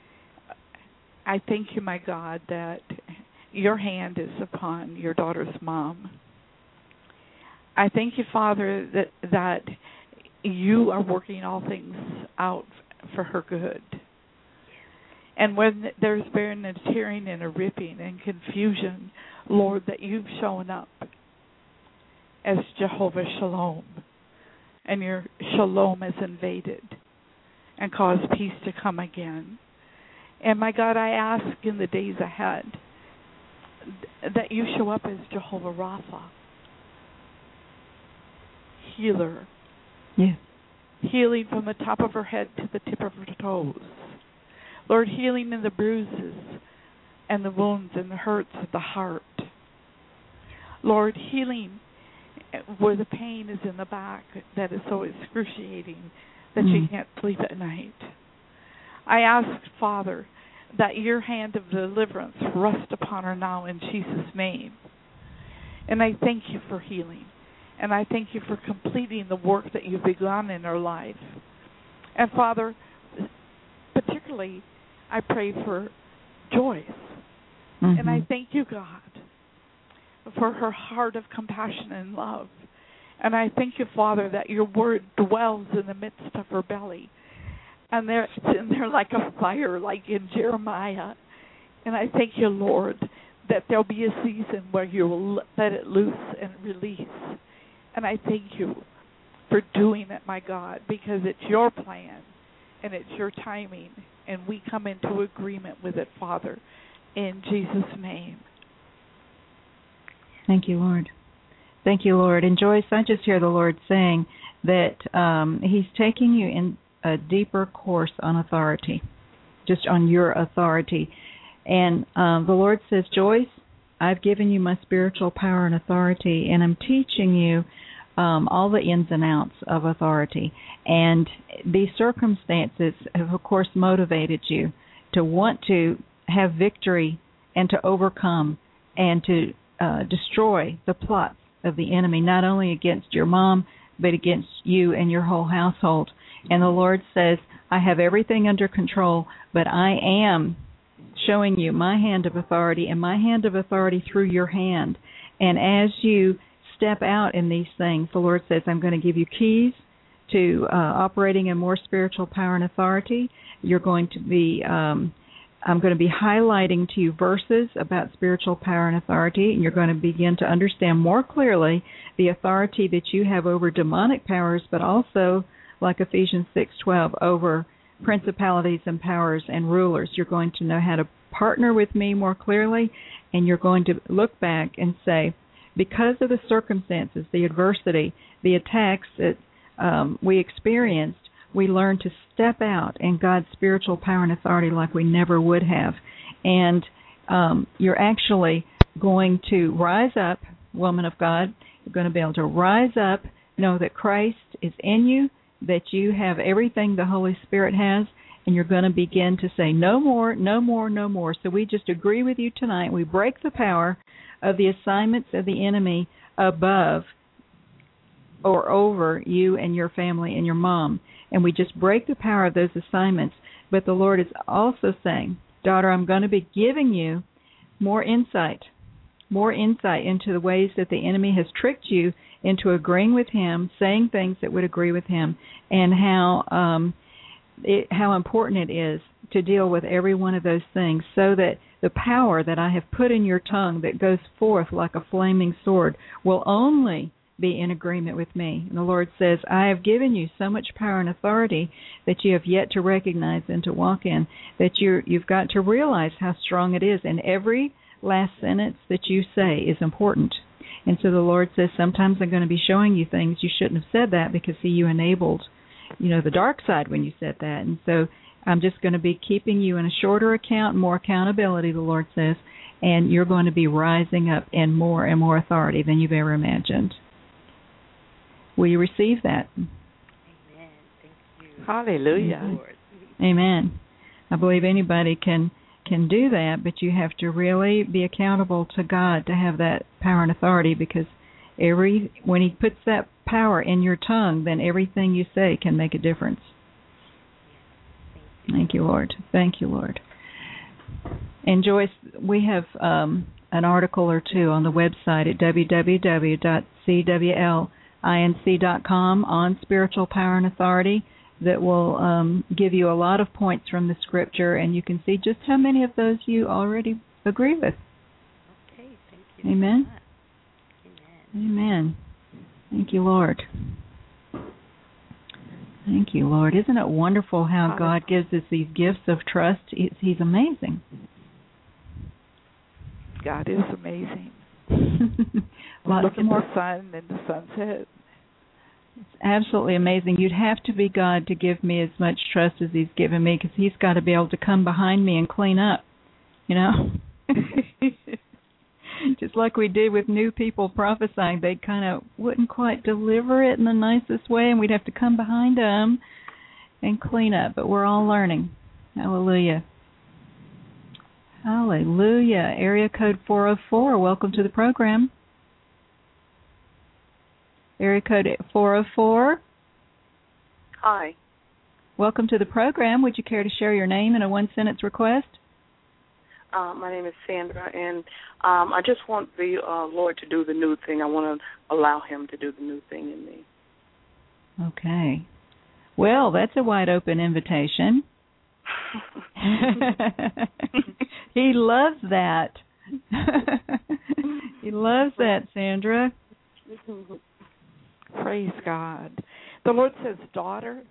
I thank you, my God, that your hand is upon your daughter's mom. I thank you, Father, that you are working all things out for her good. And when there's been a tearing and a ripping and confusion, Lord, that you've shown up as Jehovah Shalom, and your shalom has invaded and caused peace to come again. And my God, I ask in the days ahead that you show up as Jehovah Rapha, healer. Yes. Healing from the top of her head to the tip of her toes. Lord, healing in the bruises and the wounds and the hurts of the heart. Lord, healing where the pain is in the back that is so excruciating that she can't sleep at night. I ask, Father, that your hand of deliverance rest upon her now in Jesus' name. And I thank you for healing. And I thank you for completing the work that you've begun in her life. And Father, particularly, I pray for Joyce. And I thank you, God, for her heart of compassion and love. And I thank you, Father, that your word dwells in the midst of her belly. And it's in there like a fire, like in Jeremiah. And I thank you, Lord, that there'll be a season where you will let it loose and release. And I thank you for doing it, my God, because it's your plan and it's your timing. And we come into agreement with it, Father, in Jesus' name. Thank you, Lord. Thank you, Lord. And Joyce, I just hear the Lord saying that he's taking you in a deeper course on authority, just on your authority. And the Lord says, Joyce, I've given you my spiritual power and authority, and I'm teaching you all the ins and outs of authority. And these circumstances have, of course, motivated you to want to have victory and to overcome and to destroy the plots of the enemy, not only against your mom, but against you and your whole household. And the Lord says, I have everything under control, but I am showing you my hand of authority and my hand of authority through your hand. And as you step out in these things, the Lord says, I'm going to give you keys to operating in more spiritual power and authority. You're going to be, I'm going to be highlighting to you verses about spiritual power and authority, and you're going to begin to understand more clearly the authority that you have over demonic powers, but also, like Ephesians 6:12, over principalities and powers and rulers. You're going to know how to partner with me more clearly, and you're going to look back and say, because of the circumstances, the adversity, the attacks that we experienced, we learned to step out in God's spiritual power and authority like we never would have. And you're actually going to rise up, woman of God. You're going to be able to rise up, know that Christ is in you, that you have everything the Holy Spirit has, and you're going to begin to say, no more, no more, no more. So we just agree with you tonight. We break the power of the assignments of the enemy above or over you and your family and your mom. And we just break the power of those assignments. But the Lord is also saying, daughter, I'm going to be giving you more insight into the ways that the enemy has tricked you into agreeing with him, saying things that would agree with him, and how important it is to deal with every one of those things so that the power that I have put in your tongue that goes forth like a flaming sword will only be in agreement with me. And the Lord says, I have given you so much power and authority that you have yet to recognize and to walk in, that you've got to realize how strong it is. And every last sentence that you say is important. And so the Lord says, sometimes I'm going to be showing you things you shouldn't have said that because, see, you enabled, the dark side when you said that. And so I'm just going to be keeping you in a shorter account, more accountability, the Lord says, and you're going to be rising up in more and more authority than you've ever imagined. Will you receive that? Amen. Thank you. Hallelujah. Lord. Amen. I believe anybody can do that, but you have to really be accountable to God to have that power and authority, because when he puts that power in your tongue, then everything you say can make a difference. Thank you, Lord. Thank you, Lord. And Joyce, we have an article or two on the website at www.cwlinc.com on spiritual power and authority that will give you a lot of points from the Scripture, and you can see just how many of those you already agree with. Okay, thank you. Amen. So much. Amen. Amen. Thank you, Lord. Thank you, Lord. Isn't it wonderful how God gives us these gifts of trust? He's amazing. God is amazing. Look at the sun and the sunset. It's absolutely amazing. You'd have to be God to give me as much trust as He's given me, because He's got to be able to come behind me and clean up, you know? Just like we did with new people prophesying, they kind of wouldn't quite deliver it in the nicest way, and we'd have to come behind them and clean up. But we're all learning. Hallelujah. Hallelujah. Area code 404, welcome to the program. Area code 404. Hi. Welcome to the program. Would you care to share your name and a one-sentence request? My name is Sandra, and I just want the Lord to do the new thing. I want to allow Him to do the new thing in me. Okay. Well, that's a wide-open invitation. He loves that. He loves that, Sandra. Praise God. The Lord says, daughter,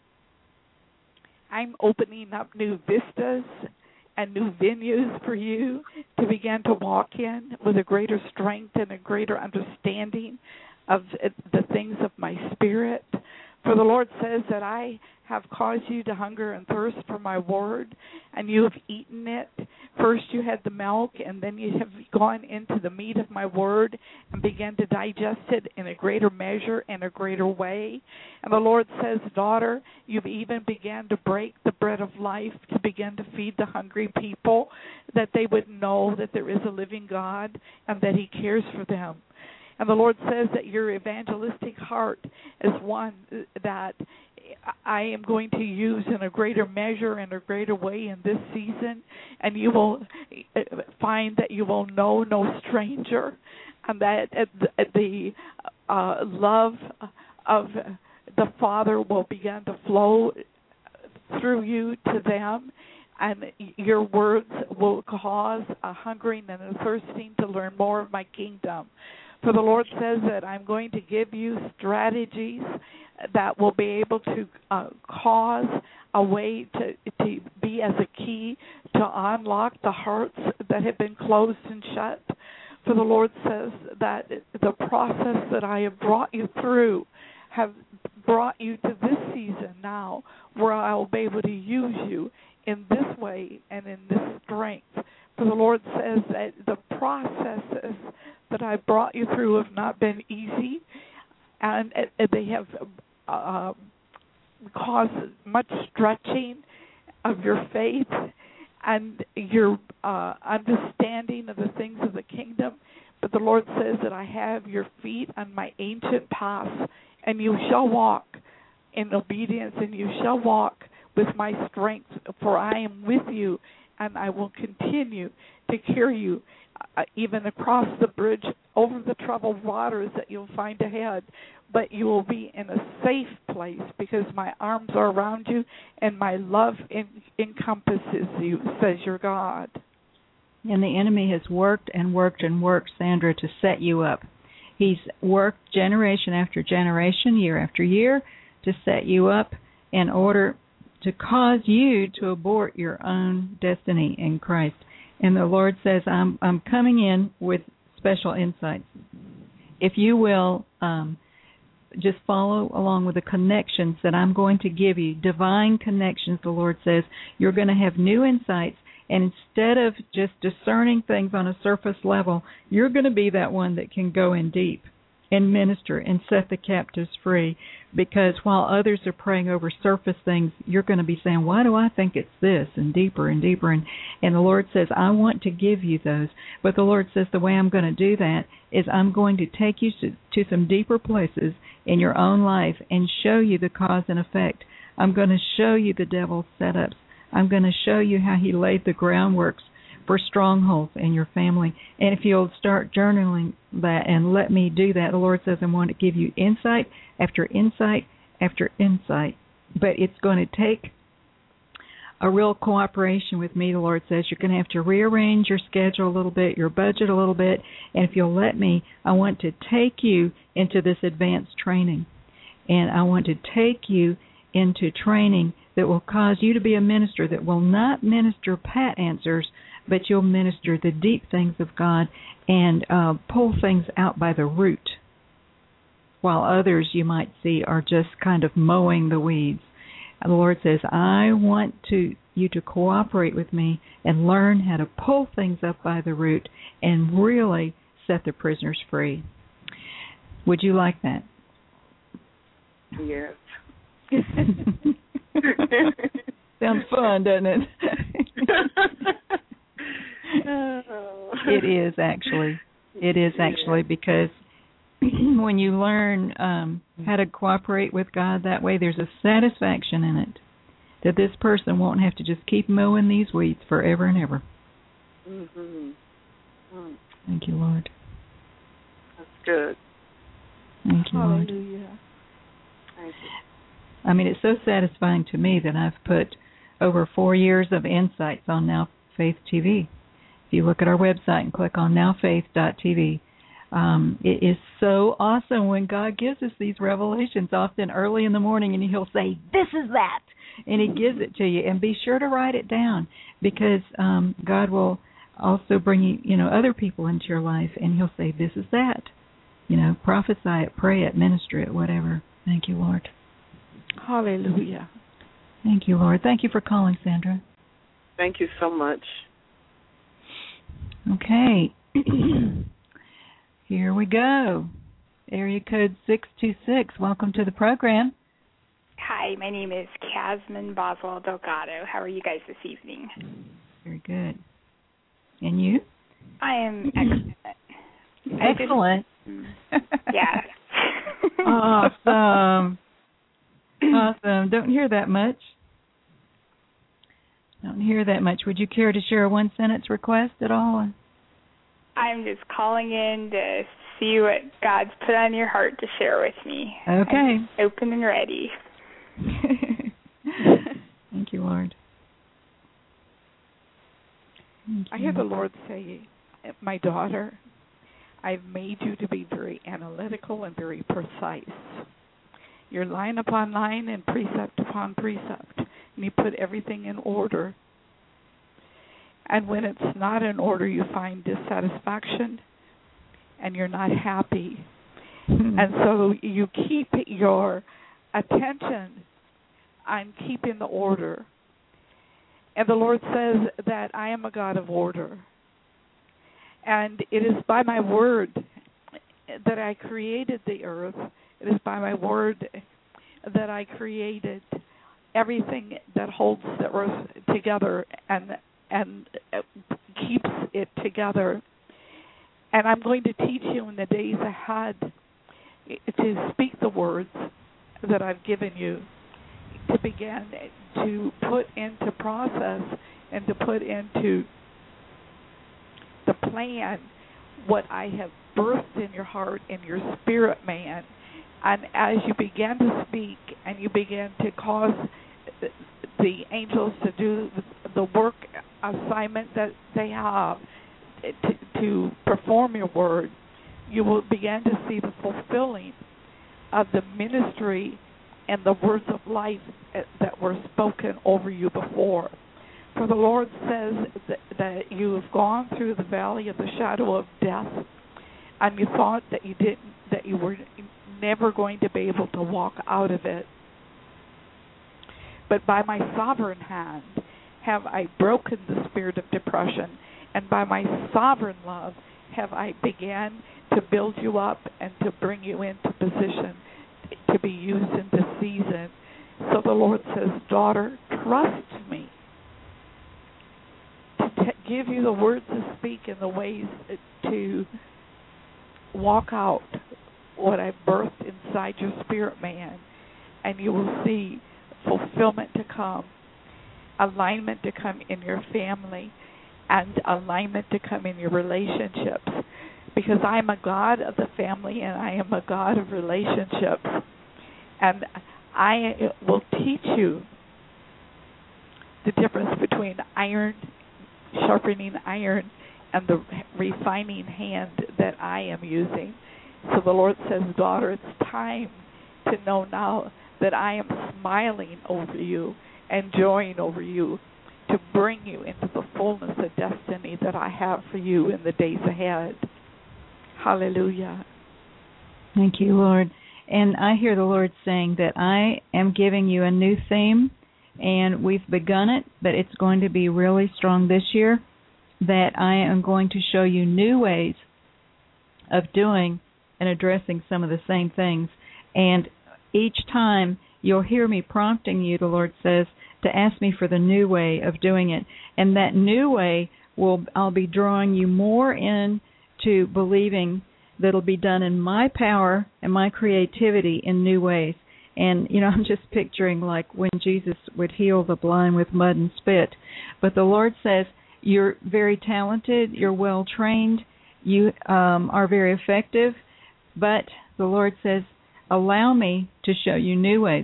I'm opening up new vistas and new venues for you to begin to walk in with a greater strength and a greater understanding of the things of my spirit. For the Lord says that I have caused you to hunger and thirst for my word, and you have eaten it. First you had the milk, and then you have gone into the meat of my word and began to digest it in a greater measure and a greater way. And the Lord says, daughter, you've even began to break the bread of life to begin to feed the hungry people, that they would know that there is a living God and that He cares for them. And the Lord says that your evangelistic heart is one that I am going to use in a greater measure and a greater way in this season. And you will find that you will know no stranger, and that the love of the Father will begin to flow through you to them. And your words will cause a hungering and a thirsting to learn more of my kingdom. For the Lord says that I'm going to give you strategies that will be able to cause a way to be as a key to unlock the hearts that have been closed and shut. For the Lord says that the process that I have brought you through have brought you to this season now where I will be able to use you in this way and in this strength. For the Lord says that the processes that I brought you through have not been easy, and they have caused much stretching of your faith and your understanding of the things of the kingdom. But the Lord says that I have your feet on my ancient paths, and you shall walk in obedience, and you shall walk with my strength, for I am with you, and I will continue to carry you even across the bridge over the troubled waters that you'll find ahead. But you will be in a safe place because my arms are around you and my love encompasses you, says your God. And the enemy has worked and worked and worked, Sandra, to set you up. He's worked generation after generation, year after year, to set you up in order to cause you to abort your own destiny in Christ. And the Lord says, I'm coming in with special insights. If you will just follow along with the connections that I'm going to give you, divine connections, the Lord says, you're going to have new insights. And instead of just discerning things on a surface level, you're going to be that one that can go in deep and minister and set the captives free. Because while others are praying over surface things, you're going to be saying, why do I think it's this? And deeper and deeper. And the Lord says, I want to give you those. But the Lord says the way I'm going to do that is I'm going to take you to some deeper places in your own life and show you the cause and effect. I'm going to show you the devil's setups. I'm going to show you how he laid the groundworks for strongholds in your family. And if you'll start journaling that and let me do that, the Lord says I want to give you insight after insight after insight. But it's going to take a real cooperation with me. The Lord says you're going to have to rearrange your schedule a little bit, your budget a little bit, and if you'll let me, I want to take you into this advanced training. And I want to take you into training that will cause you to be a minister that will not minister pat answers, but you'll minister the deep things of God and pull things out by the root, while others you might see are just kind of mowing the weeds. And the Lord says, I want you to cooperate with me and learn how to pull things up by the root and really set the prisoners free. Would you like that? Yes. Sounds fun, doesn't it? It is actually. It is actually, because when you learn how to cooperate with God that way, there's a satisfaction in it that this person won't have to just keep mowing these weeds forever and ever. Mm-hmm. Thank you, Lord. That's good. Thank you, Lord. Hallelujah. Thank you. I mean, it's so satisfying to me that I've put over 4 years of insights on Now Faith TV. If you look at our website and click on nowfaith.tv, it is so awesome when God gives us these revelations, often early in the morning, and He'll say, this is that, and He gives it to you. And be sure to write it down, because God will also bring you, other people into your life, and He'll say, this is that. Prophesy it, pray it, minister it, whatever. Thank you, Lord. Hallelujah. Thank you, Lord. Thank you for calling, Sandra. Thank you so much. Okay. Here we go. Area code 626. Welcome to the program. Hi, my name is Casman Boswell Delgado. How are you guys this evening? Very good. And you? I am excellent. Excellent. Yeah. Awesome. Awesome. Don't hear that much. Would you care to share a one-sentence request at all? I'm just calling in to see what God's put on your heart to share with me. Okay. I'm open and ready. Thank you, Lord. I hear the Lord say, my daughter, I've made you to be very analytical and very precise. You're line upon line and precept upon precept, and you put everything in order. And when it's not in order, you find dissatisfaction, and you're not happy. And so you keep your attention on keeping the order. And the Lord says that I am a God of order. And it is by my word that I created the earth. It is by my word that I created everything that holds the earth together and keeps it together. And I'm going to teach you in the days ahead to speak the words that I've given you, to begin to put into process and to put into the plan what I have birthed in your heart, in your spirit, man. And as you begin to speak and you begin to cause the angels to do the work assignment that they have to perform your word, you will begin to see the fulfilling of the ministry and the words of life that were spoken over you before. For the Lord says that you have gone through the valley of the shadow of death, and you thought that you were never going to be able to walk out of it. But by my sovereign hand have I broken the spirit of depression, and by my sovereign love have I began to build you up and to bring you into position to be used in this season. So the Lord says, daughter, trust me to give you the words to speak and the ways to walk out what I birthed inside your spirit man, and you will see fulfillment to come, alignment to come in your family, and alignment to come in your relationships. Because I am a God of the family and I am a God of relationships. And I will teach you the difference between iron, sharpening iron, and the refining hand that I am using. So the Lord says, daughter, it's time to know now that I am smiling over you and joying over you to bring you into the fullness of destiny that I have for you in the days ahead. Hallelujah. Thank you, Lord. And I hear the Lord saying that I am giving you a new theme, and we've begun it, but it's going to be really strong this year, that I am going to show you new ways of doing and addressing some of the same things. And each time you'll hear me prompting you, the Lord says, to ask me for the new way of doing it. And that new way, I'll be drawing you more into believing that it'll be done in my power and my creativity in new ways. And, I'm just picturing like when Jesus would heal the blind with mud and spit. But the Lord says, you're very talented, you're well trained, you are very effective, but the Lord says, allow me to show you new ways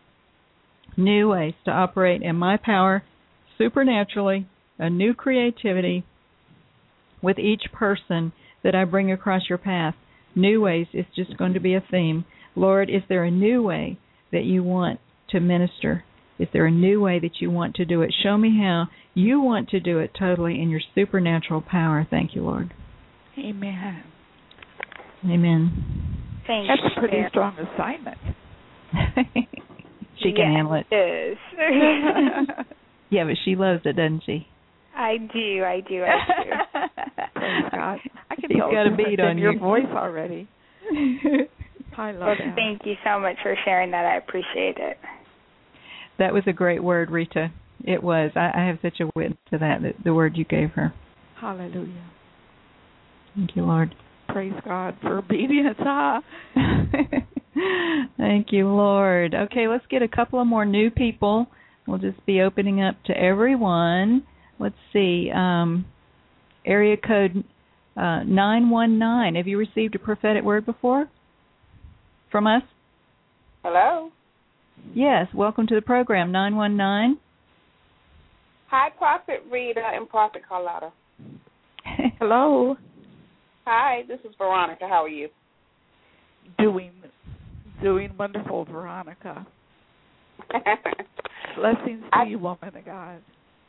to operate in my power supernaturally, a new creativity with each person that I bring across your path. New ways is just going to be a theme. Lord, is there a new way that you want to minister? Is there a new way that you want to do it? Show me how you want to do it totally in your supernatural power. Thank you, Lord. Amen. Amen. Thank That's you. a pretty strong assignment. She can handle it. It is. Yeah, but she loves it, doesn't she? I do. Praise God. I can She's tell got a beat on your voice already. I love that. Thank you so much for sharing that. I appreciate it. That was a great word, Rita. It was. I have such a witness to that, the word you gave her. Hallelujah. Thank you, Lord. Praise God for obedience. Thank you, Lord. Okay, let's get a couple of more new people. We'll just be opening up to everyone. Let's see. Area code 919. Have you received a prophetic word before from us? Hello. Yes. Welcome to the program, 919. Hi, Prophet Rita and Prophet Carlotta. Hello. Hi, this is Veronica. How are you? Doing wonderful, Veronica. Blessings to you, woman of God.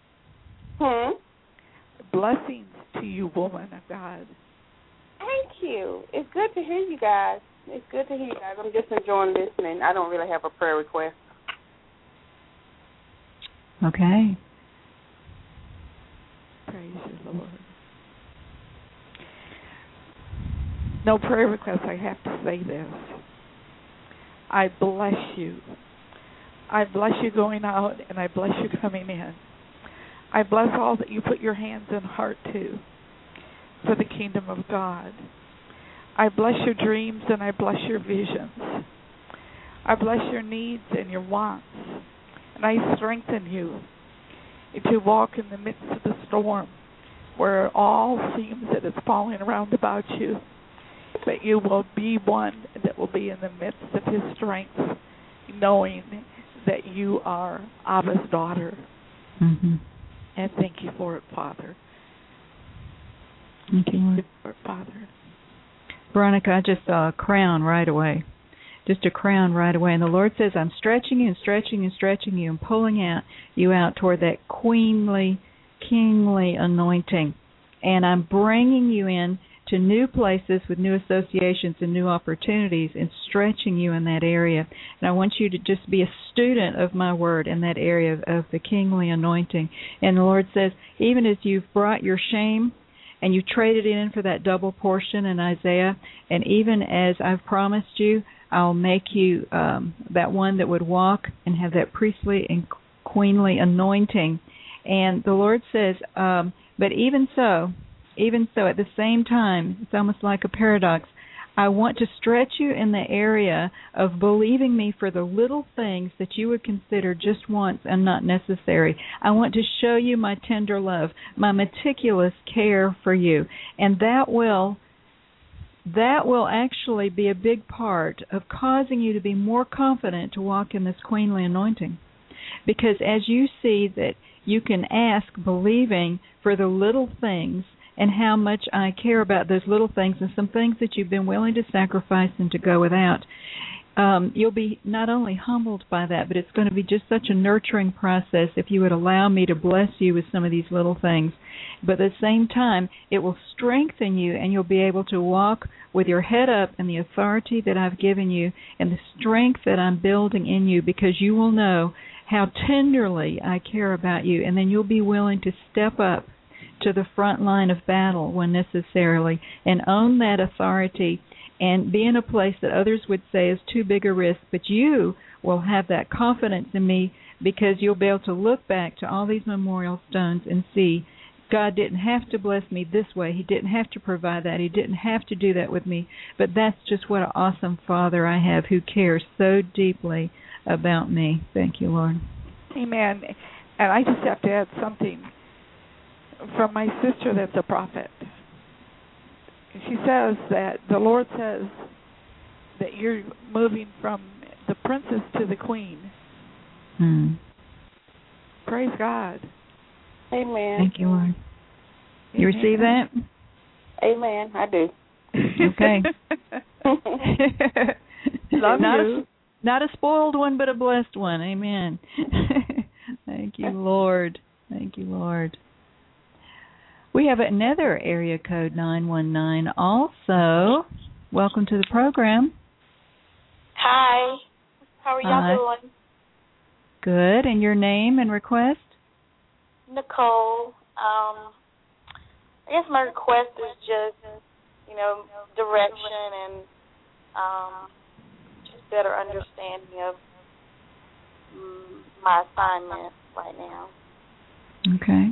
Blessings to you, woman of God. Thank you. It's good to hear you guys. I'm just enjoying listening. I don't really have a prayer request. Okay. Praise you, Lord. No prayer request. I have to say this. I bless you. I bless you going out, and I bless you coming in. I bless all that you put your hands and heart to for the kingdom of God. I bless your dreams, and I bless your visions. I bless your needs and your wants, and I strengthen you to walk in the midst of the storm where all seems that it's falling around about you, but you will be one that will be in the midst of his strength, knowing that you are Abba's daughter. Mm-hmm. And thank you for it, Father. Thank you, Lord. For it, Father. Veronica, I just saw a crown right away. Just a crown right away. And the Lord says, I'm stretching you and stretching and stretching you and pulling you out toward that queenly, kingly anointing. And I'm bringing you in to new places with new associations and new opportunities and stretching you in that area. And I want you to just be a student of my word in that area of the kingly anointing. And the Lord says, even as you've brought your shame and you traded it in for that double portion in Isaiah. And even as I've promised you, I'll make you that one that would walk and have that priestly and queenly anointing. And the Lord says, but even so, at the same time, it's almost like a paradox. I want to stretch you in the area of believing me for the little things that you would consider just wants and not necessary. I want to show you my tender love, my meticulous care for you. And that will actually be a big part of causing you to be more confident to walk in this queenly anointing. Because as you see that you can ask believing for the little things and how much I care about those little things and some things that you've been willing to sacrifice and to go without, you'll be not only humbled by that, but it's going to be just such a nurturing process if you would allow me to bless you with some of these little things. But at the same time, it will strengthen you, and you'll be able to walk with your head up in the authority that I've given you and the strength that I'm building in you, because you will know how tenderly I care about you, and then you'll be willing to step up to the front line of battle when necessarily and own that authority and be in a place that others would say is too big a risk, but you will have that confidence in me because you'll be able to look back to all these memorial stones and see God didn't have to bless me this way. He didn't have to provide that. He didn't have to do that with me. But that's just what an awesome Father I have who cares so deeply about me. Thank you, Lord. Amen. And I just have to add something from my sister that's a prophet. She says that the Lord says that you're moving from the princess to the queen. Praise God. Amen. Thank you, Lord. You receive that? Amen. I do. Okay. Love you. Not a spoiled one, but a blessed one. Amen. Thank you, Lord. Thank you, Lord. We have another area code 919 also. Welcome to the program. Hi. How are y'all doing? Good. And your name and request? Nicole. I guess my request is just, direction and just better understanding of my assignment right now. Okay.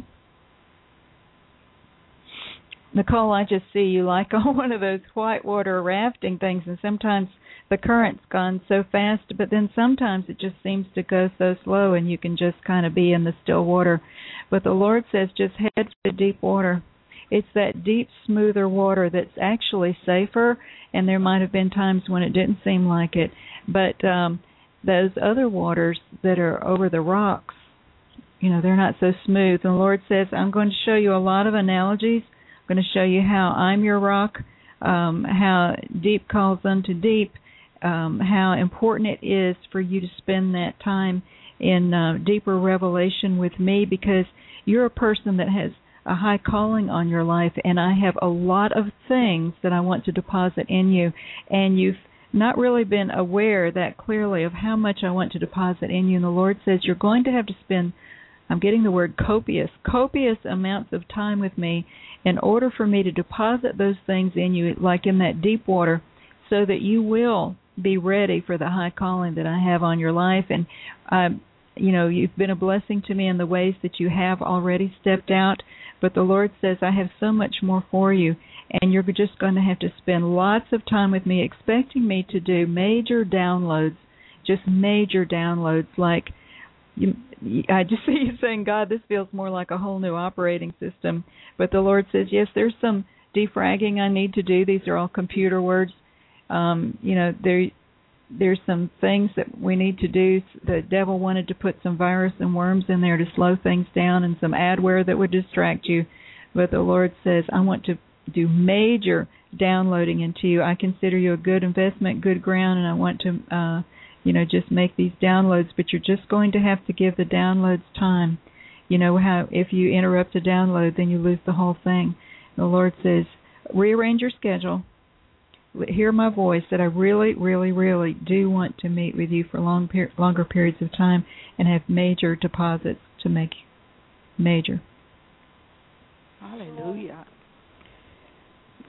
Nicole, I just see you like on one of those whitewater rafting things, and sometimes the current's gone so fast, but then sometimes it just seems to go so slow, and you can just kind of be in the still water. But the Lord says just head to deep water. It's that deep, smoother water that's actually safer, and there might have been times when it didn't seem like it. But those other waters that are over the rocks, they're not so smooth. And the Lord says, I'm going to show you a lot of analogies. I'm going to show you how I'm your rock, how deep calls unto deep, how important it is for you to spend that time in deeper revelation with me, because you're a person that has a high calling on your life, and I have a lot of things that I want to deposit in you, and you've not really been aware that clearly of how much I want to deposit in you. And the Lord says you're going to have to spend, I'm getting the word copious amounts of time with me in order for me to deposit those things in you, like in that deep water, so that you will be ready for the high calling that I have on your life. And, you've been a blessing to me in the ways that you have already stepped out, but the Lord says I have so much more for you, and you're just going to have to spend lots of time with me, expecting me to do major downloads, just major downloads, like I just see you saying, God, this feels more like a whole new operating system. But the Lord says, yes, there's some defragging I need to do. These are all computer words. There's some things that we need to do. The devil wanted to put some virus and worms in there to slow things down, and some adware that would distract you. But the Lord says, I want to do major downloading into you. I consider you a good investment, good ground, and I want to just make these downloads, but you're just going to have to give the downloads time. You know how if you interrupt a download, then you lose the whole thing. The Lord says, rearrange your schedule. Hear my voice that I really, really, really do want to meet with you for longer periods of time and have major deposits to make. Major. Hallelujah.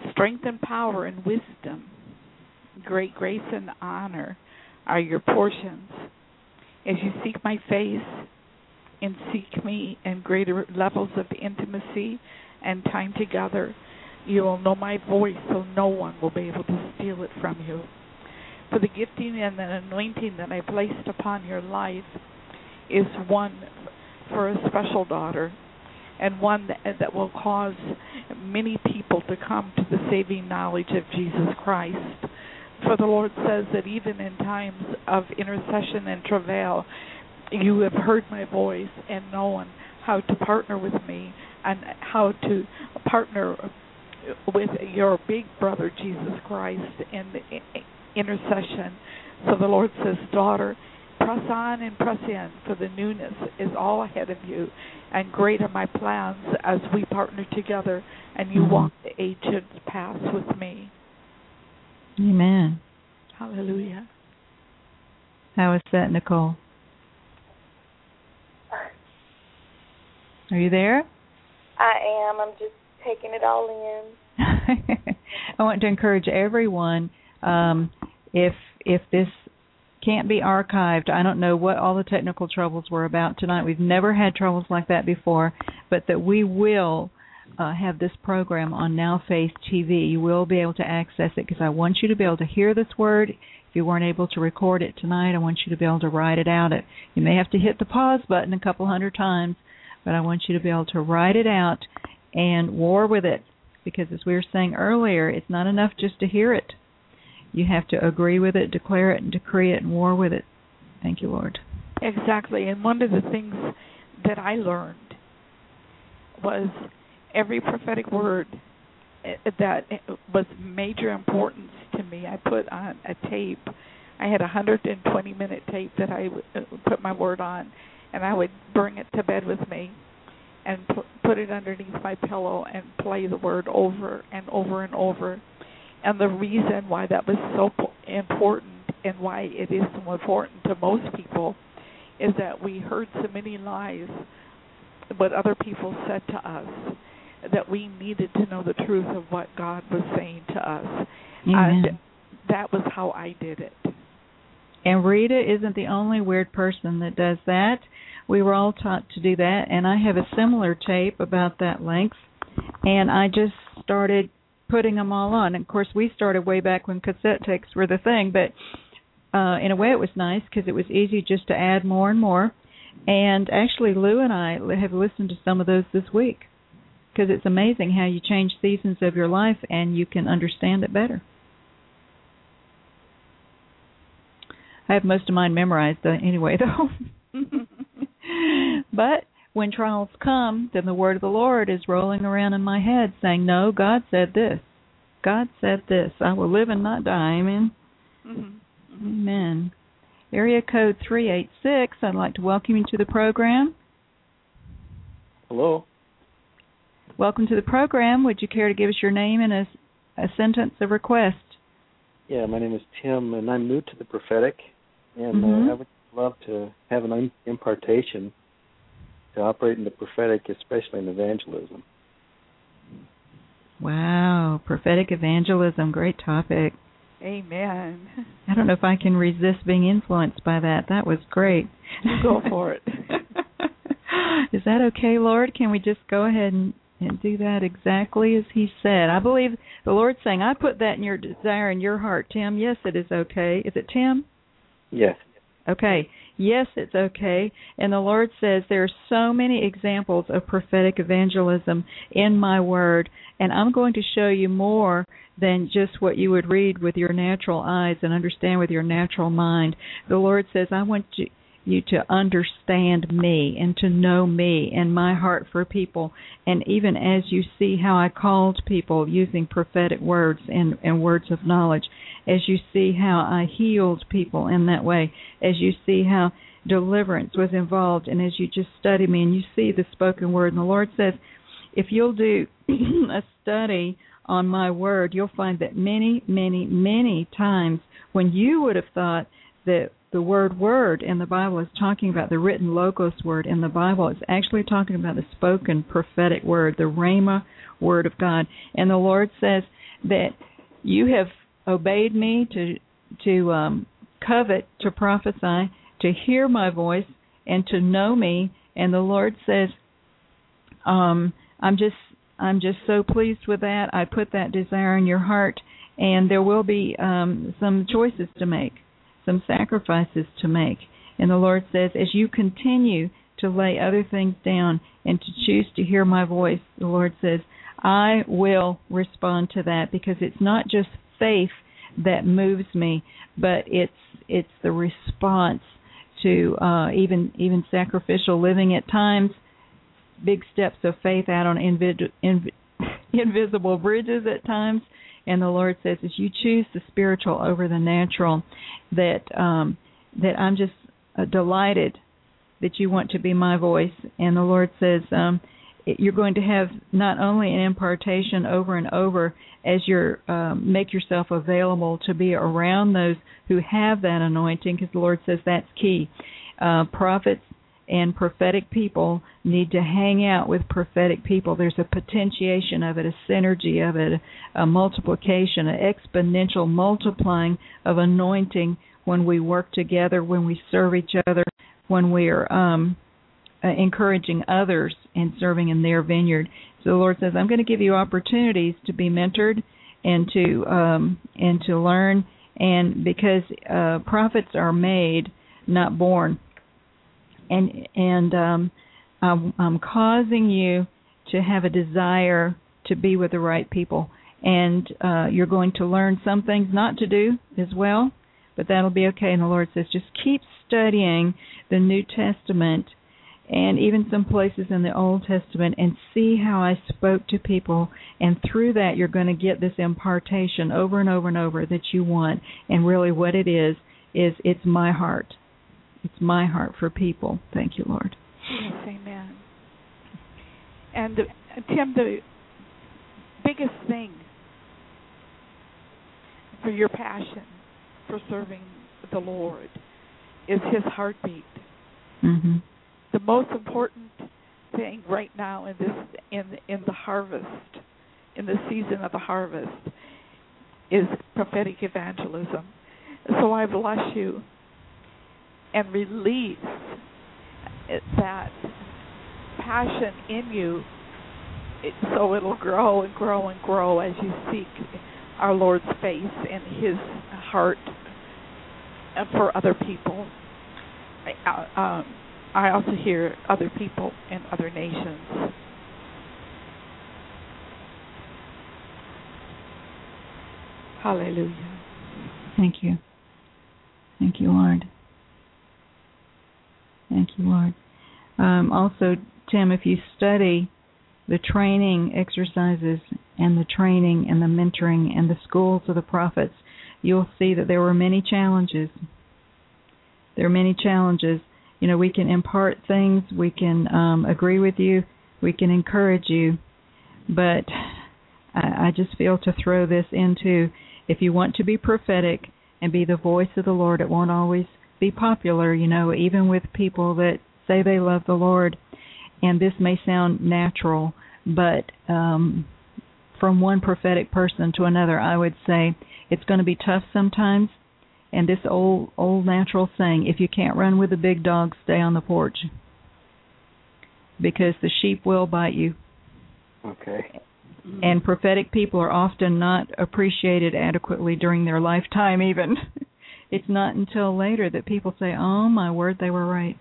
Strength and power and wisdom, great grace and honor are your portions. As you seek my face and seek me in greater levels of intimacy and time together, you will know my voice, so no one will be able to steal it from you. For the gifting and the anointing that I placed upon your life is one for a special daughter, and one that will cause many people to come to the saving knowledge of Jesus Christ. For the Lord says that even in times of intercession and travail, you have heard my voice and known how to partner with me and how to partner with your big brother, Jesus Christ, in the intercession. So the Lord says, daughter, press on and press in, for the newness is all ahead of you, and great are my plans as we partner together and you walk the agent's path with me. Amen. Hallelujah. How is that, Nicole? Are you there? I am. I'm just taking it all in. I want to encourage everyone, if this can't be archived, I don't know what all the technical troubles were about tonight. We've never had troubles like that before, but that we will have this program on Now Faith TV. You will be able to access it, because I want you to be able to hear this word. If you weren't able to record it tonight, I want you to be able to write it out. You may have to hit the pause button a couple hundred times, but I want you to be able to write it out and war with it, because as we were saying earlier, it's not enough just to hear it. You have to agree with it, declare it, and decree it, and war with it. Thank you, Lord. Exactly. And one of the things that I learned was every prophetic word that was major importance to me, I put on a tape. I had a 120-minute tape that I would put my word on, and I would bring it to bed with me and put it underneath my pillow and play the word over and over and over. And the reason why that was so important and why it is so important to most people is that we heard so many lies, what other people said to us, that we needed to know the truth of what God was saying to us. Amen. And that was how I did it. And Rita isn't the only weird person that does that. We were all taught to do that, and I have a similar tape about that length, and I just started putting them all on. And of course, we started way back when cassette tapes were the thing, but in a way it was nice because it was easy just to add more and more. And actually, Lou and I have listened to some of those this week, because it's amazing how you change seasons of your life and you can understand it better. I have most of mine memorized anyway, though. But when trials come, then the word of the Lord is rolling around in my head saying, no, God said this. God said this. I will live and not die. Amen. Mm-hmm. Amen. Area code 386, I'd like to welcome you to the program. Hello. Welcome to the program. Would you care to give us your name and a sentence of request? Yeah, my name is Tim, and I'm new to the prophetic, and I would love to have an impartation to operate in the prophetic, especially in evangelism. Wow, prophetic evangelism, great topic. Amen. I don't know if I can resist being influenced by that. That was great. You go for it. Is that okay, Lord? Can we just go ahead and do that exactly as He said? I believe the Lord's saying, I put that in your desire in your heart, Tim. Yes, it is okay. Is it Tim? Yes. Okay. Yes, it's okay. And the Lord says there are so many examples of prophetic evangelism in my word, and I'm going to show you more than just what you would read with your natural eyes and understand with your natural mind. The Lord says, I want you to understand me and to know me and my heart for people. And even as you see how I called people using prophetic words and words of knowledge, as you see how I healed people in that way, as you see how deliverance was involved, and as you just study me and you see the spoken word. And the Lord says, if you'll do a study on my word, you'll find that many, many, many times when you would have thought that the word in the Bible is talking about the written logos word in the Bible, it's actually talking about the spoken prophetic word, the Rhema word of God. And the Lord says that you have obeyed me to covet, to prophesy, to hear my voice, and to know me. And the Lord says, I'm just so pleased with that. I put that desire in your heart, and there will be some choices to make, some sacrifices to make. And the Lord says, as you continue to lay other things down and to choose to hear my voice, the Lord says, I will respond to that, because it's not just faith that moves me, but it's the response to even sacrificial living at times, big steps of faith out on invisible bridges at times. And the Lord says, as you choose the spiritual over the natural, that I'm just delighted that you want to be my voice. And the Lord says, you're going to have not only an impartation over and over as you make yourself available to be around those who have that anointing, because the Lord says that's key. Prophets and prophetic people need to hang out with prophetic people. There's a potentiation of it, a synergy of it, a multiplication, an exponential multiplying of anointing when we work together, when we serve each other, when we are encouraging others and serving in their vineyard. So the Lord says, I'm going to give you opportunities to be mentored and to learn, and because prophets are made, not born. And I'm causing you to have a desire to be with the right people. And you're going to learn some things not to do as well, but that'll be okay. And the Lord says, just keep studying the New Testament and even some places in the Old Testament and see how I spoke to people. And through that, you're going to get this impartation over and over and over that you want. And really what it is it's my heart. It's my heart for people. Thank you, Lord. Yes, amen. And Tim, the biggest thing for your passion for serving the Lord is His heartbeat. Mm-hmm. The most important thing right now in the harvest, in the season of the harvest, is prophetic evangelism. So I bless you and release that passion in you, so it'll grow and grow and grow as you seek our Lord's face and His heart for other people. I also hear other people in other nations. Hallelujah. Thank you. Thank you, Lord. Thank you, Lord. Also, Tim, if you study the training exercises and the training and the mentoring and the schools of the prophets, you'll see that there were many challenges. There are many challenges. You know, we can impart things, we can agree with you, we can encourage you, but I just feel to throw this into, if you want to be prophetic and be the voice of the Lord, it won't always be popular, you know, even with people that say they love the Lord. And this may sound natural, but from one prophetic person to another, I would say it's going to be tough sometimes. And this old natural saying, if you can't run with the big dogs, stay on the porch. Because the sheep will bite you. Okay. And prophetic people are often not appreciated adequately during their lifetime even. It's not until later that people say, oh, my word, they were right.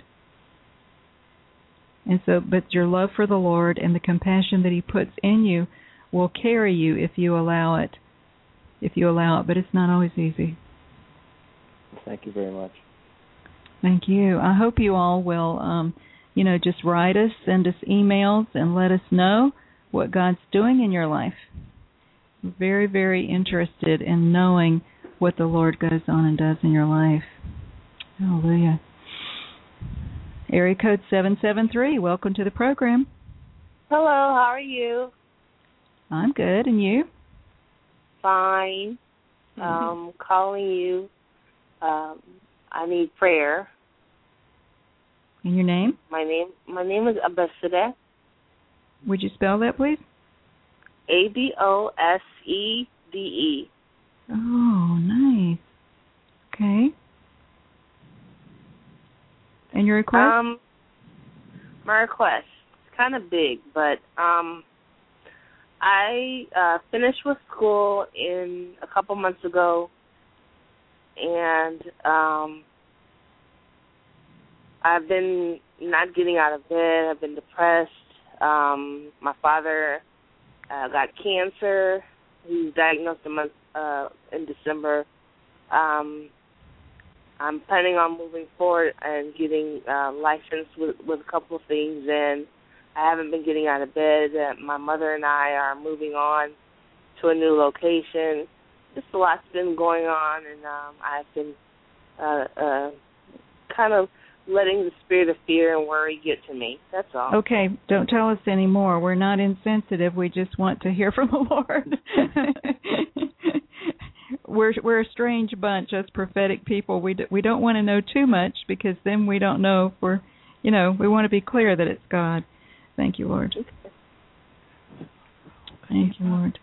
And so, but your love for the Lord and the compassion that He puts in you will carry you if you allow it. If you allow it, but it's not always easy. Thank you very much. Thank you. I hope you all will, just write us, send us emails, and let us know what God's doing in your life. We're very, very interested in knowing what the Lord goes on and does in your life. Hallelujah. Area code 773, welcome to the program. Hello, how are you? I'm good, and you? Fine. Calling you. I need prayer. And your name? My name is Abesede. Would you spell that, please? Abosede. DE. Oh, nice. Okay. And your request? My request is kind of big, but I finished with school a couple months ago, and I've been not getting out of bed. I've been depressed. My father got cancer. He was diagnosed in December. I'm planning on moving forward and getting licensed with a couple of things, and I haven't been getting out of bed. My mother and I are moving on to a new location. Just a lot's been going on, and I've been kind of letting the spirit of fear and worry get to me. That's all. Okay, don't tell us anymore. We're not insensitive. We just want to hear from the Lord. We're a strange bunch, us prophetic people. We don't want to know too much, because then we don't know if we're, we want to be clear that it's God. Thank you, Lord. Thank you, Lord.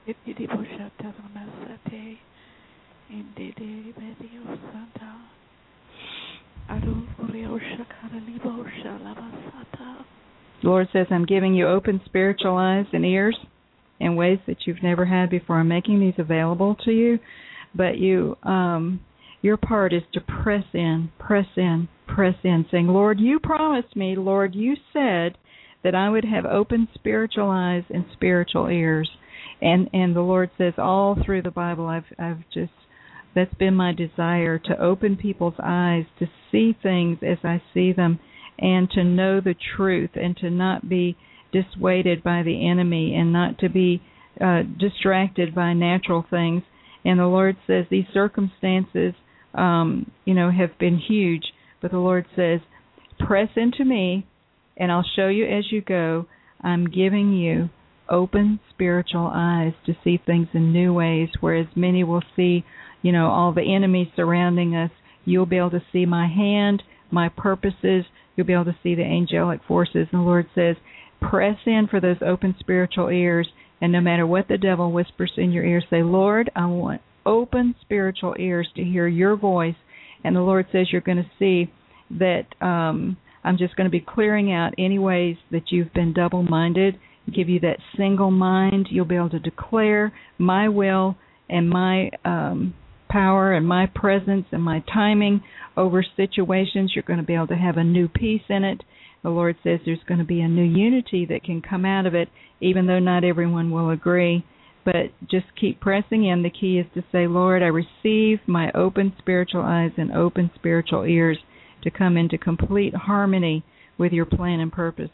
The Lord says, I'm giving you open spiritual eyes and ears in ways that you've never had before. I'm making these available to you, but your part is to press in, saying, Lord, you promised me, Lord, you said that I would have open spiritual eyes and spiritual ears. And the Lord says all through the Bible, that's been my desire, to open people's eyes, to see things as I see them, and to know the truth, and to not be dissuaded by the enemy, and not to be distracted by natural things. And the Lord says these circumstances, have been huge, but the Lord says, press into me, and I'll show you as you go. I'm giving you open spiritual eyes to see things in new ways, whereas many will see, all the enemies surrounding us. You'll be able to see my hand, my purposes. You'll be able to see the angelic forces. And the Lord says, press in for those open spiritual ears, and no matter what the devil whispers in your ear, say, Lord, I want open spiritual ears to hear your voice. And the Lord says you're going to see that I'm just going to be clearing out any ways that you've been double-minded, give you that single mind. You'll be able to declare my will and my power and my presence and my timing over situations. You're going to be able to have a new peace in it. The Lord says there's going to be a new unity that can come out of it, even though not everyone will agree. But just keep pressing in. The key is to say, Lord, I receive my open spiritual eyes and open spiritual ears to come into complete harmony with your plan and purpose.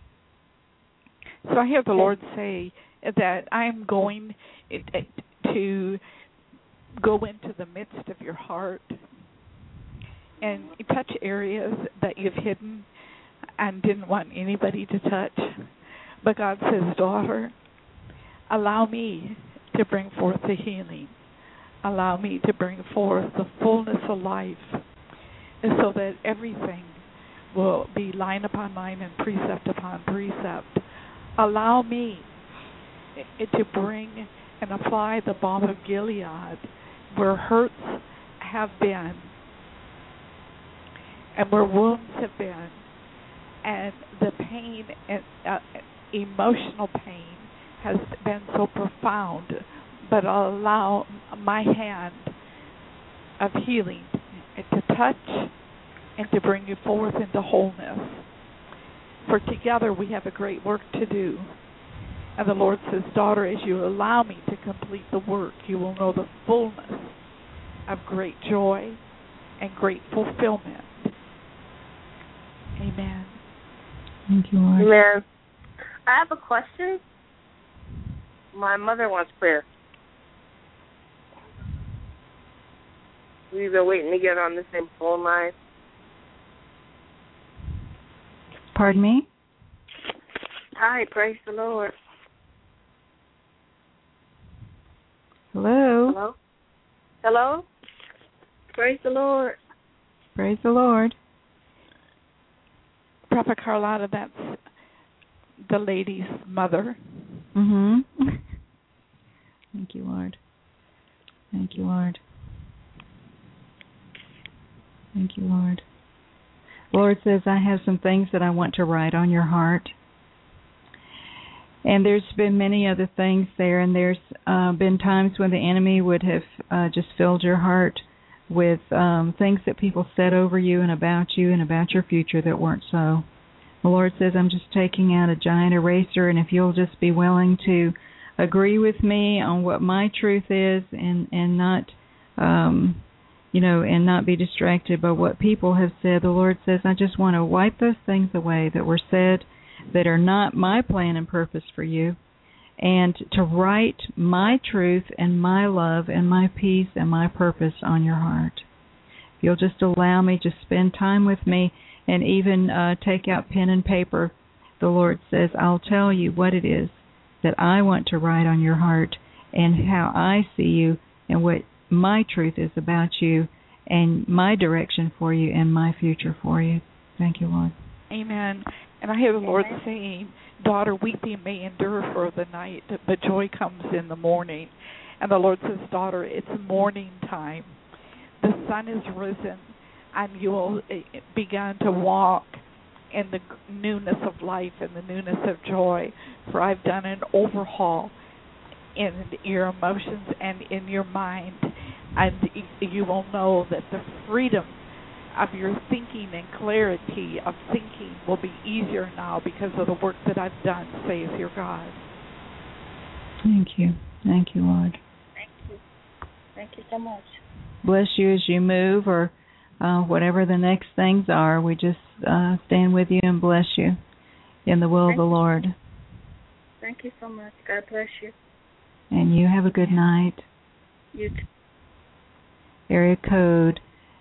So I hear the Lord say that I'm going to go into the midst of your heart and touch areas that you've hidden and didn't want anybody to touch. But God says, daughter, allow me to bring forth the healing. Allow me to bring forth the fullness of life, and so that everything will be line upon line and precept upon precept. Allow me to bring and apply the balm of Gilead where hurts have been and where wounds have been, and the pain and emotional pain has been so profound, but I'll allow my hand of healing to touch and to bring you forth into wholeness. For together we have a great work to do. And the Lord says, daughter, as you allow me to complete the work, you will know the fullness of great joy and great fulfillment. Amen. Thank you, Lord. Amen. I have a question. My mother wants prayer. We've been waiting to get on the same phone line. Pardon me? Hi, praise the Lord. Hello? Hello? Hello? Praise the Lord. Praise the Lord. Prophet Carlotta, that's the lady's mother. Mm-hmm. Thank you, Lord. Thank you, Lord. Thank you, Lord. The Lord says, I have some things that I want to write on your heart. And there's been many other things there, and there's been times when the enemy would have just filled your heart with things that people said over you and about your future that weren't so. The Lord says, I'm just taking out a giant eraser, and if you'll just be willing to agree with me on what my truth is and not, and not be distracted by what people have said, the Lord says, I just want to wipe those things away that were said that are not my plan and purpose for you, and to write my truth and my love and my peace and my purpose on your heart. If you'll just allow me to spend time with me and even take out pen and paper, the Lord says, I'll tell you what it is that I want to write on your heart and how I see you and what my truth is about you and my direction for you and my future for you. Thank you, Lord. Amen. And I hear the Lord saying, daughter, weeping may endure for the night, but joy comes in the morning. And the Lord says, daughter, it's morning time. The sun is risen, and you will begin to walk in the newness of life and the newness of joy. For I've done an overhaul in your emotions and in your mind, and you will know that the freedom of your thinking and clarity of thinking will be easier now because of the work that I've done, saith your God. Thank you. Thank you, Lord. Thank you. Thank you so much. Bless you as you move or whatever the next things are. We just stand with you and bless you in the will of the Lord. Thank you so much. God bless you. And you have a good night. You too. Area code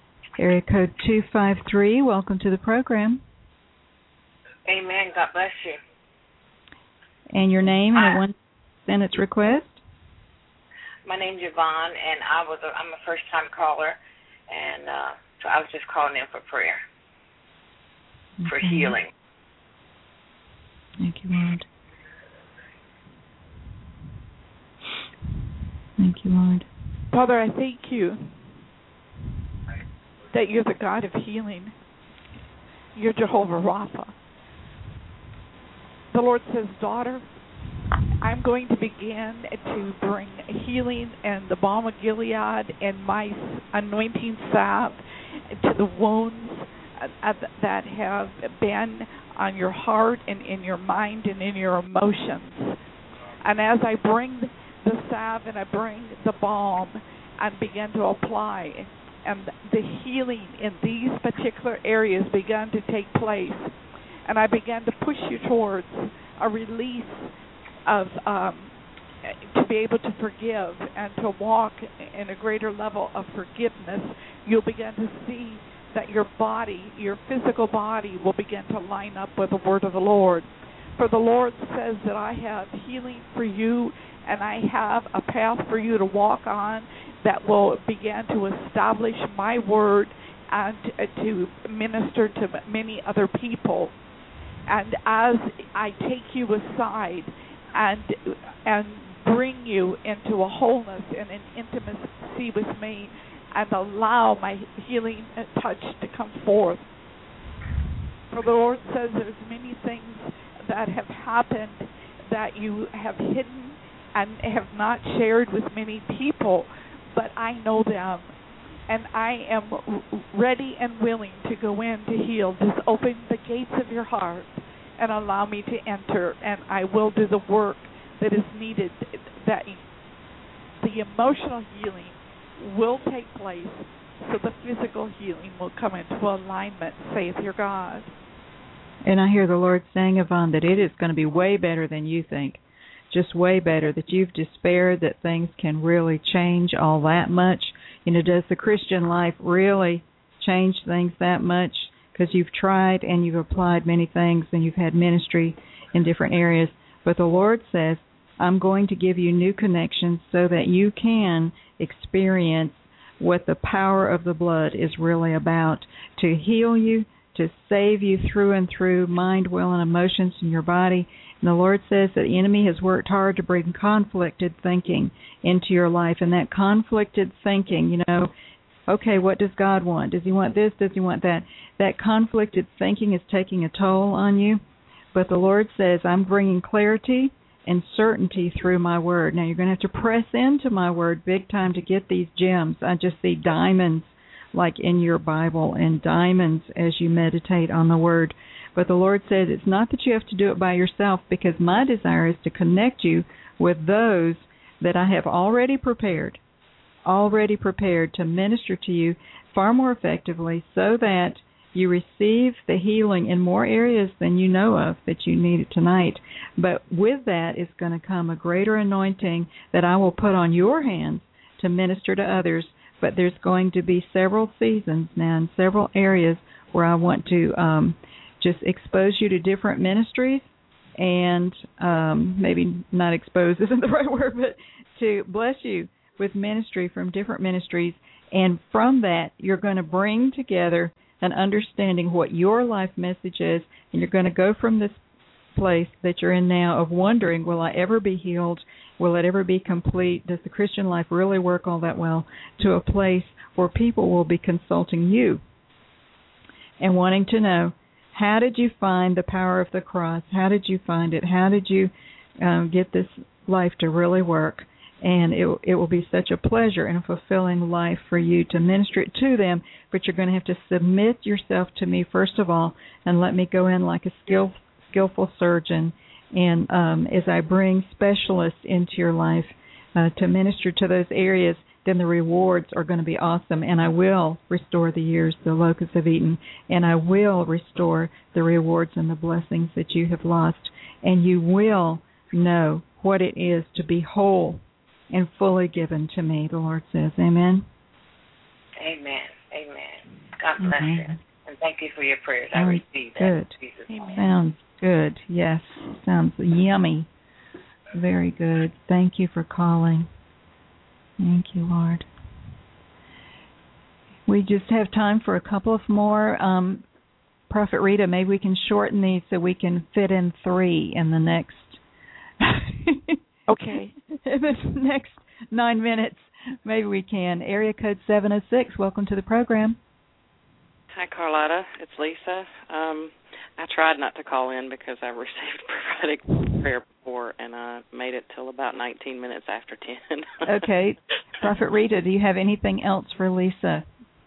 253. Welcome to the program. Amen. God bless you. And your name and a one-sentence request? My name's Yvonne, and I'm a first-time caller, and so I was just calling in for prayer, for healing. Thank you, Lord. Thank you, Lord. Father, I thank you that you're the God of healing. You're Jehovah Rapha. The Lord says, daughter, I'm going to begin to bring healing and the balm of Gilead and my anointing salve to the wounds that have been on your heart and in your mind and in your emotions. And as I bring the salve and I bring the balm and begin to apply, and the healing in these particular areas began to take place, and I began to push you towards a release of to be able to forgive and to walk in a greater level of forgiveness, you'll begin to see that your body, your physical body, will begin to line up with the word of the Lord. For the Lord says that I have healing for you, and I have a path for you to walk on that will begin to establish my word and to minister to many other people. And as I take you aside and bring you into a wholeness and an intimacy with me and allow my healing touch to come forth. For the Lord says there's many things that have happened that you have hidden and have not shared with many people, but I know them, and I am ready and willing to go in to heal. Just open the gates of your heart and allow me to enter, and I will do the work that is needed, that the emotional healing will take place so the physical healing will come into alignment, saith your God. And I hear the Lord saying, Yvonne, that it is going to be way better than you think. Just way better, that you've despaired that things can really change all that much. You know, does the Christian life really change things that much? Because you've tried and you've applied many things and you've had ministry in different areas. But the Lord says, I'm going to give you new connections so that you can experience what the power of the blood is really about, to heal you, to save you through and through, mind, will, and emotions in your body. And the Lord says that the enemy has worked hard to bring conflicted thinking into your life. And that conflicted thinking, okay, what does God want? Does he want this? Does he want that? That conflicted thinking is taking a toll on you. But the Lord says, I'm bringing clarity and certainty through my word. Now, you're going to have to press into my word big time to get these gems. I just see diamonds like in your Bible and diamonds as you meditate on the word. But the Lord says it's not that you have to do it by yourself, because my desire is to connect you with those that I have already prepared to minister to you far more effectively, so that you receive the healing in more areas than you know of that you need tonight. But with that is going to come a greater anointing that I will put on your hands to minister to others. But there's going to be several seasons now in several areas where I want to just expose you to different ministries, and maybe not expose isn't the right word, but to bless you with ministry from different ministries. And from that, you're going to bring together an understanding what your life message is, and you're going to go from this place that you're in now of wondering, will I ever be healed? Will it ever be complete? Does the Christian life really work all that well? To a place where people will be consulting you and wanting to know, how did you find the power of the cross? How did you find it? How did you get this life to really work? And it will be such a pleasure and a fulfilling life for you to minister it to them, but you're going to have to submit yourself to me first of all and let me go in like a skillful surgeon. And as I bring specialists into your life to minister to those areas, then the rewards are going to be awesome. And I will restore the years the locusts have eaten, and I will restore the rewards and the blessings that you have lost. And you will know what it is to be whole and fully given to me, the Lord says. Amen? Amen. Amen. God bless you. And thank you for your prayers. I receive that. Good. Sounds good. Yes. Sounds yummy. Very good. Thank you for calling. Thank you, Lord. We just have time for a couple of more. Prophet Rita, maybe we can shorten these so we can fit in 3 in the next... Okay. In the next 9 minutes, maybe we can. Area code 706, welcome to the program. Hi, Carlotta. It's Lisa. I tried not to call in because I received prophetic prayer before, and I made it till about 19 minutes after 10. Okay. Prophet Rita, do you have anything else for Lisa?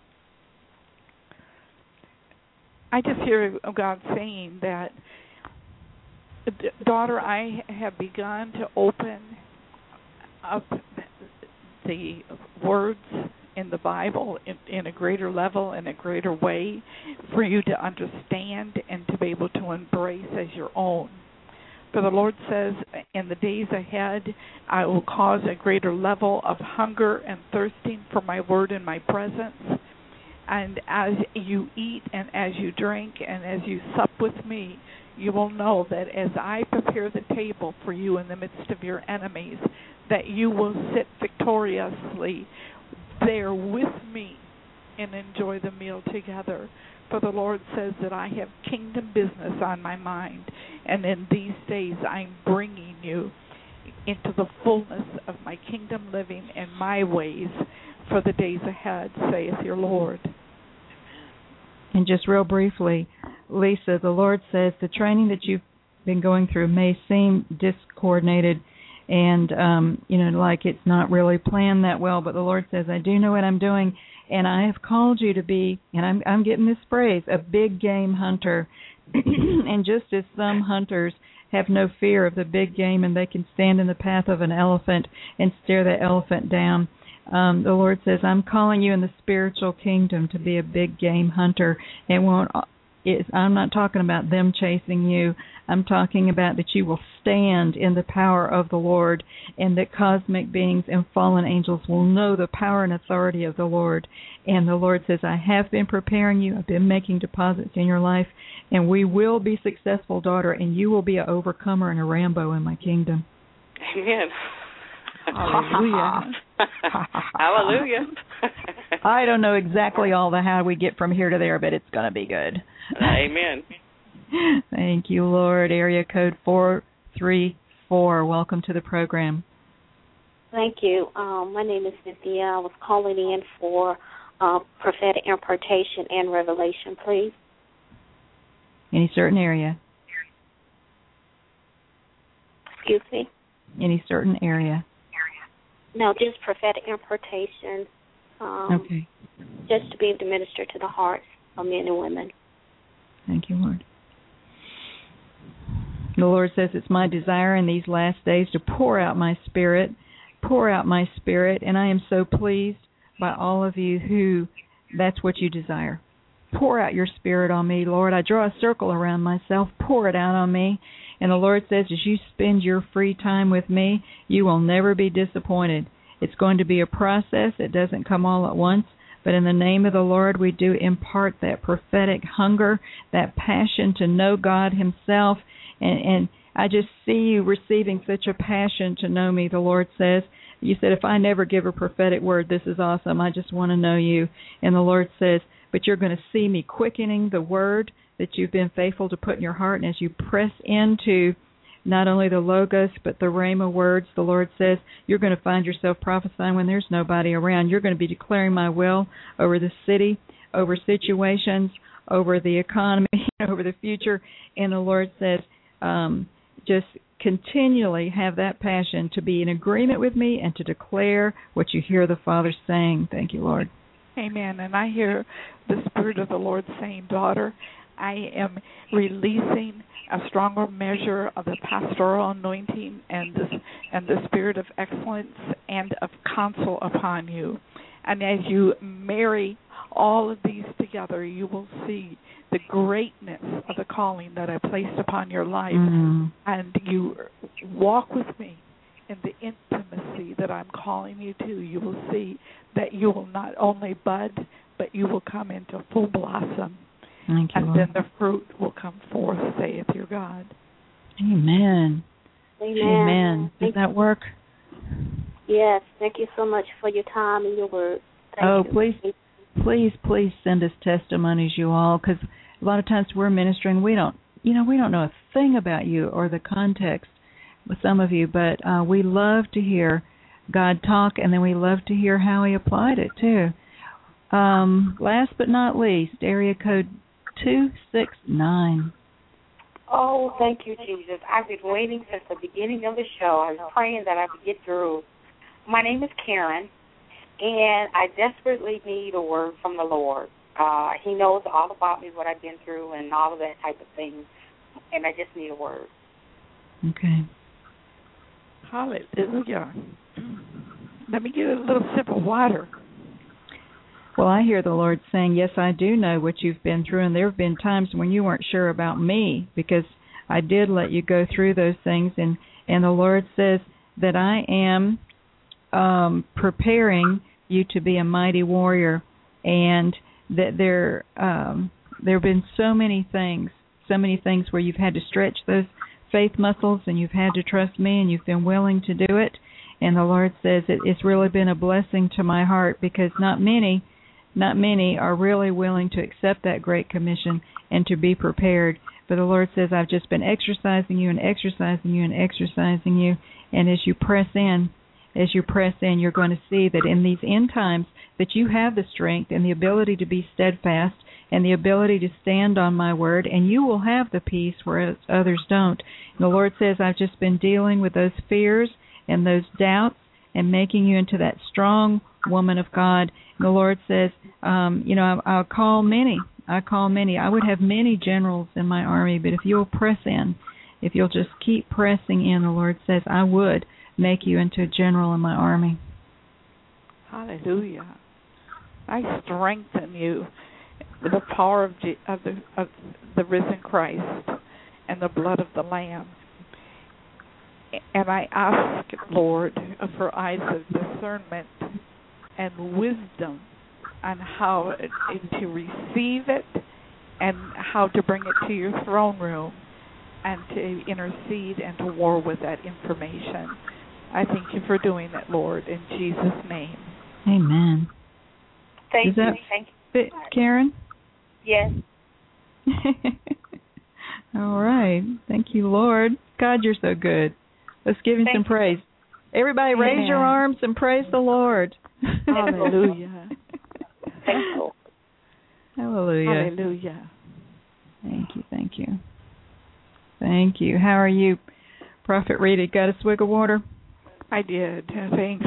I just hear God saying that, daughter, I have begun to open up the words in the Bible in a greater level, in a greater way, for you to understand and to be able to embrace as your own. For the Lord says, in the days ahead, I will cause a greater level of hunger and thirsting for my word and my presence. And as you eat and as you drink and as you sup with me, you will know that as I prepare the table for you in the midst of your enemies, that you will sit victoriously there with me and enjoy the meal together. For the Lord says that I have kingdom business on my mind, and in these days I'm bringing you into the fullness of my kingdom living and my ways for the days ahead, saith your Lord. And just real briefly, Lisa, the Lord says the training that you've been going through may seem discoordinated and, like it's not really planned that well, but the Lord says, I do know what I'm doing, and I have called you to be, and I'm getting this phrase, a big game hunter. And just as some hunters have no fear of the big game and they can stand in the path of an elephant and stare that elephant down, the Lord says, I'm calling you in the spiritual kingdom to be a big game hunter. I'm not talking about them chasing you. I'm talking about that you will stand in the power of the Lord, and that cosmic beings and fallen angels will know the power and authority of the Lord. And the Lord says, I have been preparing you. I've been making deposits in your life, and we will be successful, daughter, and you will be an overcomer and a Rambo in my kingdom. Amen. Hallelujah. Hallelujah. I don't know exactly all the how we get from here to there, but it's going to be good. Amen. Thank you, Lord. Area code 434. Welcome to the program. Thank you. My name is Cynthia. I was calling in for prophetic impartation and revelation, please. Any certain area? Excuse me? Any certain area? No, just prophetic impartation. Okay. Just to be able to minister to the hearts of men and women. Thank you, Lord. The Lord says it's my desire in these last days to pour out my spirit, and I am so pleased by all of you who that's what you desire. Pour out your spirit on me, Lord. I draw a circle around myself. Pour it out on me. And the Lord says, as you spend your free time with me, you will never be disappointed. It's going to be a process. It doesn't come all at once. But in the name of the Lord, we do impart that prophetic hunger, that passion to know God himself. And I just see you receiving such a passion to know me, the Lord says. You said, if I never give a prophetic word, this is awesome. I just want to know you. And the Lord says, but you're going to see me quickening the word that you've been faithful to put in your heart. And as you press into not only the Logos, but the Rhema words, the Lord says, you're going to find yourself prophesying when there's nobody around. You're going to be declaring my will over the city, over situations, over the economy, over the future. And the Lord says, just continually have that passion to be in agreement with me and to declare what you hear the Father saying. Thank you, Lord. Amen. And I hear the Spirit of the Lord saying, daughter, I am releasing a stronger measure of the pastoral anointing and the spirit of excellence and of counsel upon you. And as you marry all of these together, you will see the greatness of the calling that I placed upon your life. Mm-hmm. And you walk with me in the intimacy that I'm calling you to. You will see that you will not only bud, but you will come into full blossom. Thank you, and Lord. Then the fruit will come forth, saith your God. Amen. Amen. Amen. Does that work? Yes. Thank you so much for your time and your word. Thank you. Please send us testimonies, you all, because a lot of times we're ministering, we don't know a thing about you or the context with some of you, but we love to hear God talk, and then we love to hear how he applied it too. Last but not least, area code 269. Oh, thank you, Jesus. I've been waiting since the beginning of the show. I was praying that I would get through. My name is Karen, and I desperately need a word from the Lord. He knows all about me, what I've been through, and all of that type of thing, and I just need a word. Okay. Hallelujah. Let me get a little sip of water. Well, I hear the Lord saying, yes, I do know what you've been through, and there have been times when you weren't sure about me because I did let you go through those things, and the Lord says that I am preparing you to be a mighty warrior, and that there have been so many things where you've had to stretch those faith muscles, and you've had to trust me, and you've been willing to do it. And the Lord says it's really been a blessing to my heart because not many are really willing to accept that great commission and to be prepared. But the Lord says, I've just been exercising you and exercising you and exercising you. And as you press in, you're going to see that in these end times that you have the strength and the ability to be steadfast and the ability to stand on my word, and you will have the peace where others don't. And the Lord says, I've just been dealing with those fears and those doubts and making you into that strong woman of God. And the Lord says, I'll call many. I would have many generals in my army, but if you'll press in, if you'll just keep pressing in, the Lord says, I would make you into a general in my army. Hallelujah. I strengthen you with the power of the risen Christ and the blood of the Lamb. And I ask, Lord, for eyes of discernment and wisdom on how to receive it and how to bring it to your throne room and to intercede and to war with that information. I thank you for doing it, Lord, in Jesus' name. Amen. Thank you. Thank you. Karen? Yes. All right. Thank you, Lord. God, you're so good. Let's give him some praise. Everybody raise your arms and praise the Lord. Hallelujah. Thank you. Hallelujah. Hallelujah. Thank you, thank you. Thank you. How are you, Prophet Rita? Got a swig of water? I did. Thanks.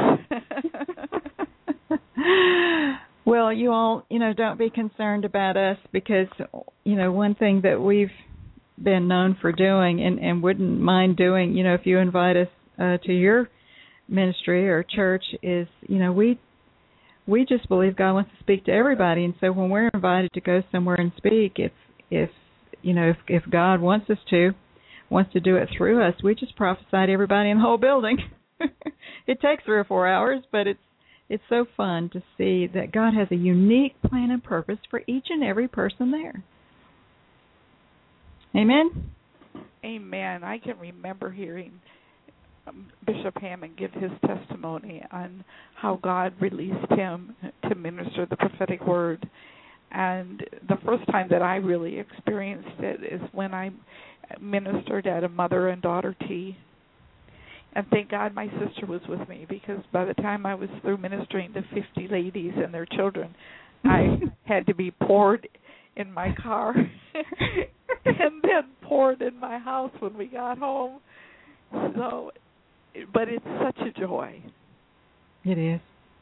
Well, you all, don't be concerned about us because, one thing that we've been known for doing and wouldn't mind doing, if you invite us to your ministry or church is, we just believe God wants to speak to everybody. And so when we're invited to go somewhere and speak, if God wants to do it through us, we just prophesy to everybody in the whole building. It takes 3 or 4 hours, but it's so fun to see that God has a unique plan and purpose for each and every person there. Amen? Amen. I can remember hearing Bishop Hammond give his testimony on how God released him to minister the prophetic word. And the first time that I really experienced it is when I ministered at a mother and daughter tea. And thank God my sister was with me, because by the time I was through ministering to 50 ladies and their children, I had to be poured in my car and then poured in my house when we got home. So, but it's such a joy. It is.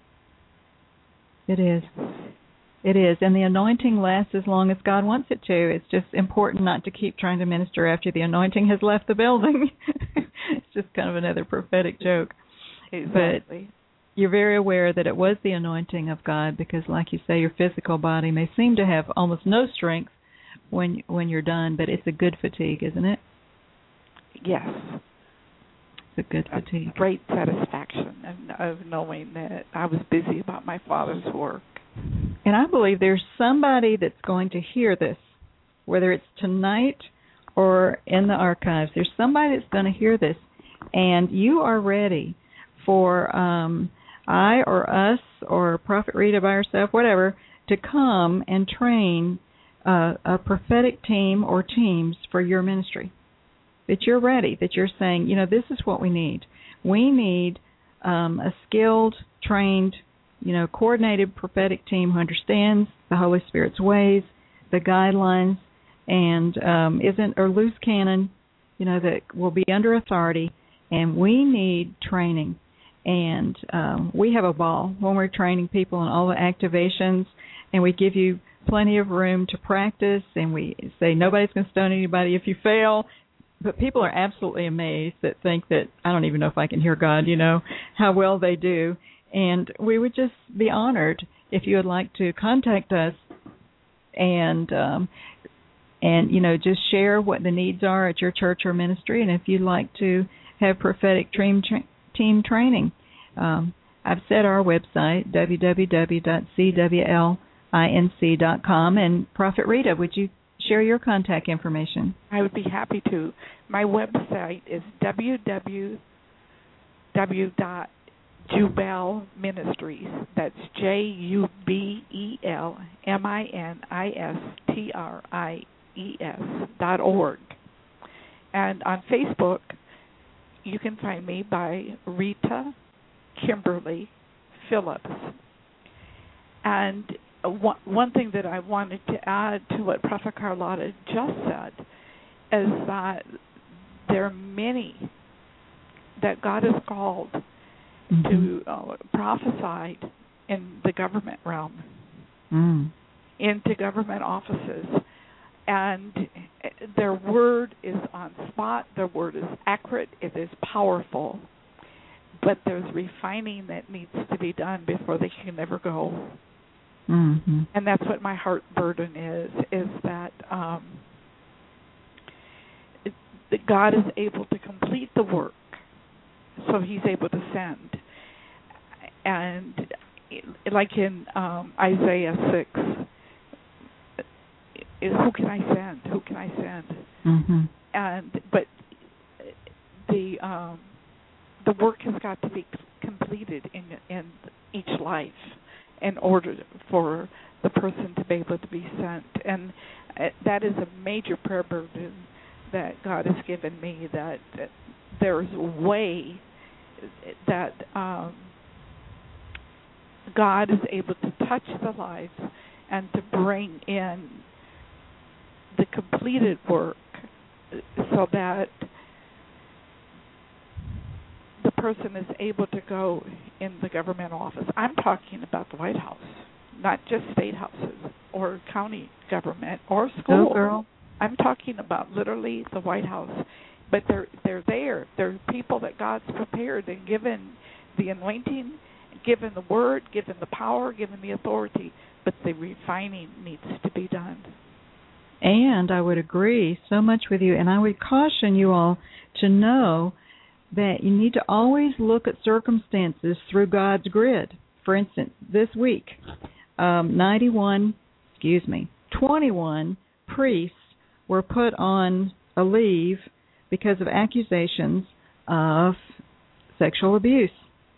It is. It is. And the anointing lasts as long as God wants it to. It's just important not to keep trying to minister after the anointing has left the building. It's just kind of another prophetic joke. Exactly. But you're very aware that it was the anointing of God because, like you say, your physical body may seem to have almost no strength when you're done, but it's a good fatigue, isn't it? Yes. It's a good fatigue. Great satisfaction of knowing that I was busy about my Father's work. And I believe there's somebody that's going to hear this, whether it's tonight or in the archives. There's somebody that's going to hear this, and you are ready for I or us or Prophet Rita by herself, whatever, to come and train a prophetic team or teams for your ministry. That you're ready, that you're saying, this is what we need. We need a skilled, trained, coordinated prophetic team who understands the Holy Spirit's ways, the guidelines, and isn't a loose cannon, that will be under authority. And we need training. And we have a ball when we're training people in all the activations, and we give you plenty of room to practice, and we say nobody's going to stone anybody if you fail. But people are absolutely amazed that think that, I don't even know if I can hear God, how well they do. And we would just be honored if you would like to contact us and just share what the needs are at your church or ministry. And if you'd like to have prophetic team training, I've said our website, www.cwlinc.com. And Prophet Rita, would you share your contact information? I would be happy to. My website is www.Jubel Ministries. That's JUBELMINISTRIES.org. And on Facebook, you can find me by Rita Kimberly Phillips. And one thing that I wanted to add to what Prophet Carlotta just said is that there are many that God has called to prophesy in the government realm, into government offices. And their word is on spot, their word is accurate, it is powerful, but there's refining that needs to be done before they can ever go. Mm-hmm. And that's what my heart burden is that God is able to complete the work, so he's able to send. And like in Isaiah 6, who can I send? Who can I send? Mm-hmm. But the the work has got to be completed in each life in order for the person to be able to be sent. And that is a major prayer burden that God has given me, that there's a way that God is able to touch the lives and to bring in the completed work so that the person is able to go in the government office. I'm talking about the White House, not just state houses or county government or school. Oh, girl. I'm talking about literally the White House. But they're there. They're people that God's prepared and given the anointing, given the word, given the power, given the authority. But the refining needs to be done. And I would agree so much with you. And I would caution you all to know that you need to always look at circumstances through God's grid. For instance, this week, 21 priests were put on a leave because of accusations of sexual abuse.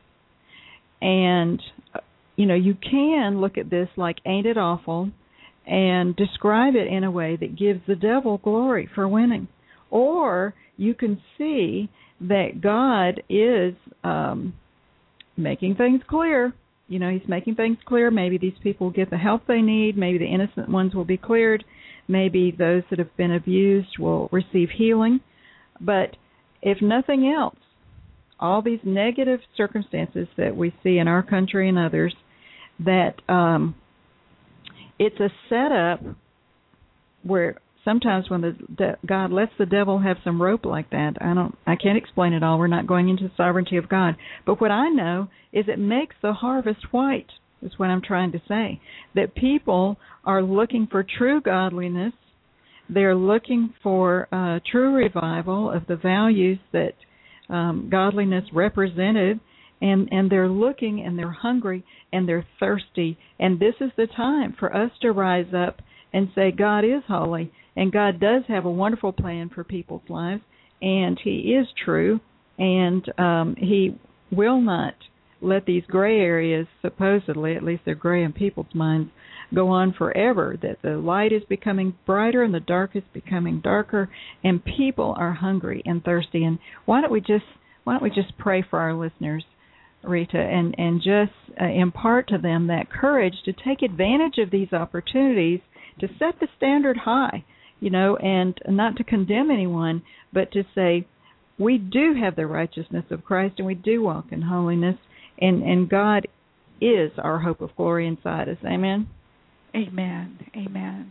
And, you can look at this like, ain't it awful, and describe it in a way that gives the devil glory for winning. Or you can see that God is making things clear. He's making things clear. Maybe these people will get the help they need. Maybe the innocent ones will be cleared. Maybe those that have been abused will receive healing. But if nothing else, all these negative circumstances that we see in our country and others, that it's a setup where sometimes when God lets the devil have some rope like that, I can't explain it all. We're not going into the sovereignty of God. But what I know is it makes the harvest white, is what I'm trying to say. That people are looking for true godliness. They're looking for true revival of the values that godliness represented, and they're looking and they're hungry and they're thirsty. And this is the time for us to rise up and say God is holy, and God does have a wonderful plan for people's lives, and He is true, and He will not let these gray areas, supposedly, at least they're gray in people's minds, go on forever, that the light is becoming brighter and the dark is becoming darker, and people are hungry and thirsty. And why don't we just pray for our listeners, Rita, and just impart to them that courage to take advantage of these opportunities to set the standard high, and not to condemn anyone, but to say we do have the righteousness of Christ and we do walk in holiness, and God is our hope of glory inside us. Amen? Amen. Amen.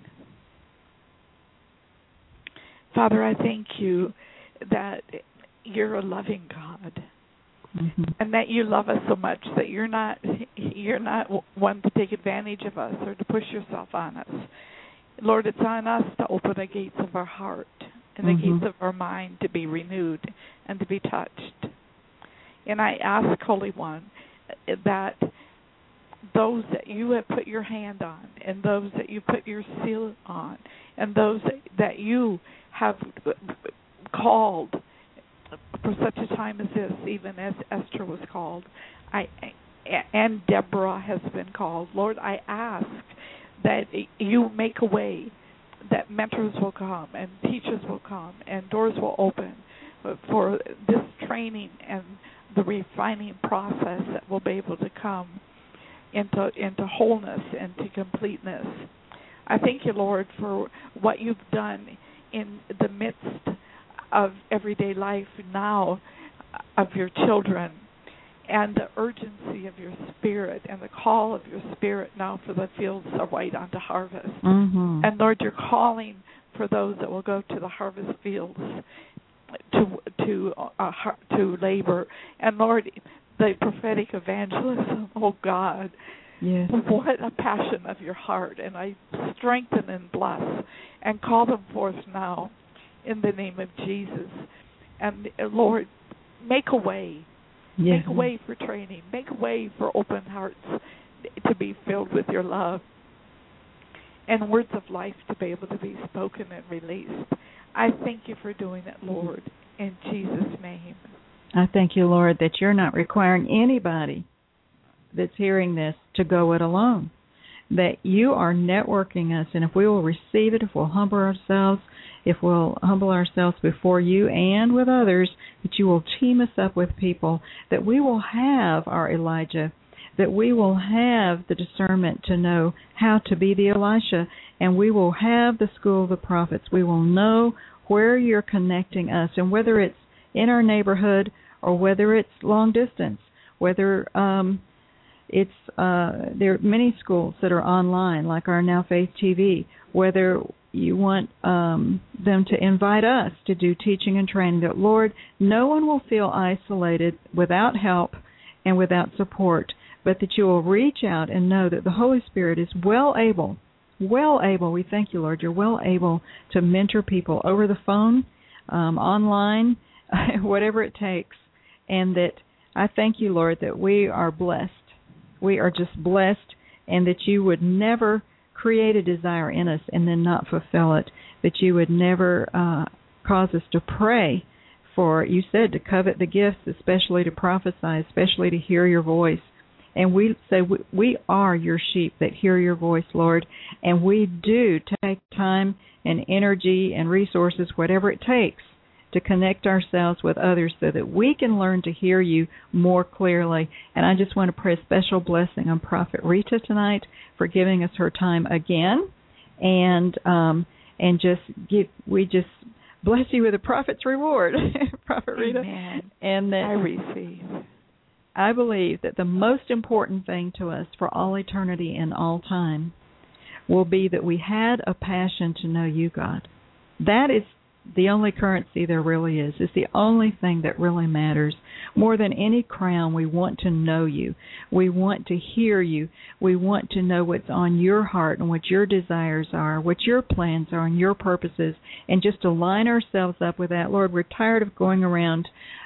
Father, I thank you that you're a loving God. Mm-hmm. And that you love us so much that you're not one to take advantage of us or to push yourself on us. Lord, it's on us to open the gates of our heart and the gates of our mind to be renewed and to be touched. And I ask, Holy One, that those that you have put your hand on, and those that you put your seal on, and those that you have called for such a time as this, even as Esther was called, and Deborah has been called. Lord, I ask that you make a way that mentors will come and teachers will come and doors will open for this training and the refining process that will be able to come into wholeness and to completeness. I thank you, Lord, for what you've done in the midst of everyday life now of your children, and the urgency of your spirit and the call of your spirit now for the fields are white unto harvest. Mm-hmm. And Lord, you're calling for those that will go to the harvest fields to labor. And Lord, the prophetic evangelism, oh God, yes. What a passion of your heart. And I strengthen and bless and call them forth now in the name of Jesus. And Lord, make a way. Yes. Make a way for training. Make a way for open hearts to be filled with your love and words of life to be able to be spoken and released. I thank you for doing it, Lord, in Jesus' name. I thank you, Lord, that you're not requiring anybody that's hearing this to go it alone, that you are networking us, and if we will receive it, if we'll humble ourselves before you and with others, that you will team us up with people, that we will have our Elijah, that we will have the discernment to know how to be the Elisha, and we will have the school of the prophets. We will know where you're connecting us, and whether it's in our neighborhood or whether it's long distance, whether there are many schools that are online, like our Now Faith TV, whether you want them to invite us to do teaching and training, that, Lord, no one will feel isolated without help and without support, but that you will reach out and know that the Holy Spirit is well able, we thank you, Lord, you're well able to mentor people over the phone, online, whatever it takes, and that I thank you, Lord, that we are blessed. We are just blessed, and that you would never create a desire in us and then not fulfill it, that you would never cause us to pray for, you said, to covet the gifts, especially to prophesy, especially to hear your voice. And we say we are your sheep that hear your voice, Lord, and we do take time and energy and resources, whatever it takes, to connect ourselves with others so that we can learn to hear you more clearly. And I just want to pray a special blessing on Prophet Rita tonight for giving us her time again, and we just bless you with a prophet's reward, Prophet Rita. Amen. And that I receive. I believe that the most important thing to us for all eternity and all time will be that we had a passion to know you, God. That is the only currency there really is. It's the only thing that really matters. More than any crown, we want to know you. We want to hear you. We want to know what's on your heart and what your desires are, what your plans are and your purposes, and just to line ourselves up with that. Lord, we're tired of going around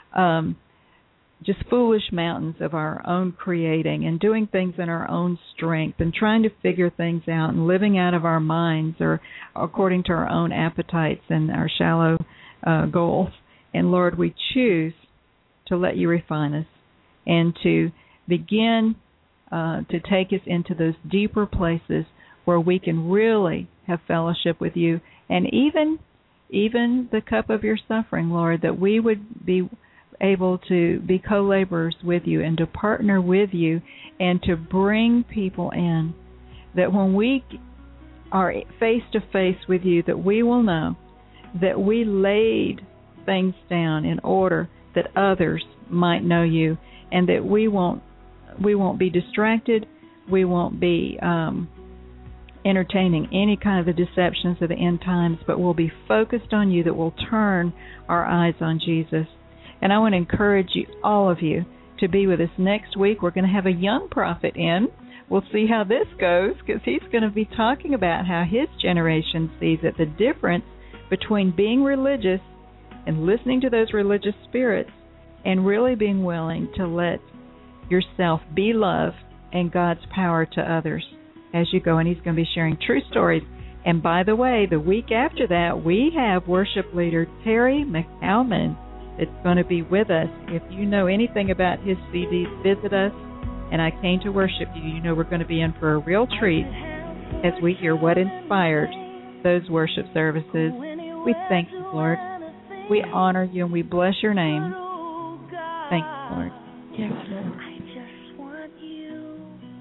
just foolish mountains of our own creating and doing things in our own strength and trying to figure things out and living out of our minds or according to our own appetites and our shallow goals. And Lord, we choose to let you refine us and to begin to take us into those deeper places where we can really have fellowship with you, and even the cup of your suffering, Lord, that we would be able to be co-laborers with you and to partner with you and to bring people in, that when we are face to face with you, that we will know that we laid things down in order that others might know you, and that we won't be distracted, we won't be entertaining any kind of the deceptions of the end times, but we'll be focused on you, that will turn our eyes on Jesus. And I want to encourage you, all of you, to be with us next week. We're going to have a young prophet in. We'll see how this goes, because he's going to be talking about how his generation sees it, the difference between being religious and listening to those religious spirits and really being willing to let yourself be love and God's power to others as you go. And he's going to be sharing true stories. And by the way, the week after that, we have worship leader Terry McAlman that's going to be with us. If you know anything about his CDs, visit us. And I came to worship you. You know we're going to be in for a real treat as we hear what inspired those worship services. We thank you, Lord. We honor you and we bless your name. Thank you, Lord. Yes, Lord. I just want you.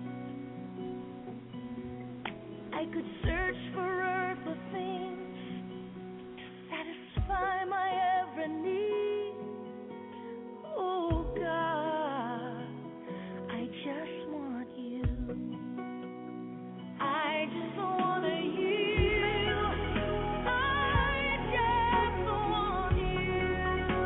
I could search for earthly things to satisfy my every need. Oh God, I just want you. I just want you. I just want you.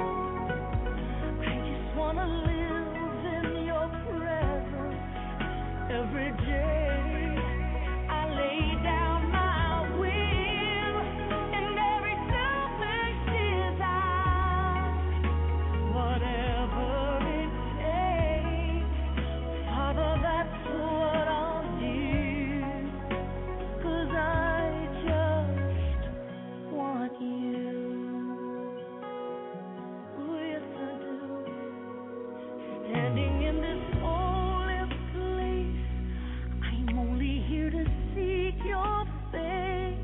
I just want to live in your presence every day. I lay down my will and every selfish desire, whatever it takes. Father, that's what I'll do, 'cause I just want you. Oh, yes, I do. standing in this holy place. I'm only here to seek your face.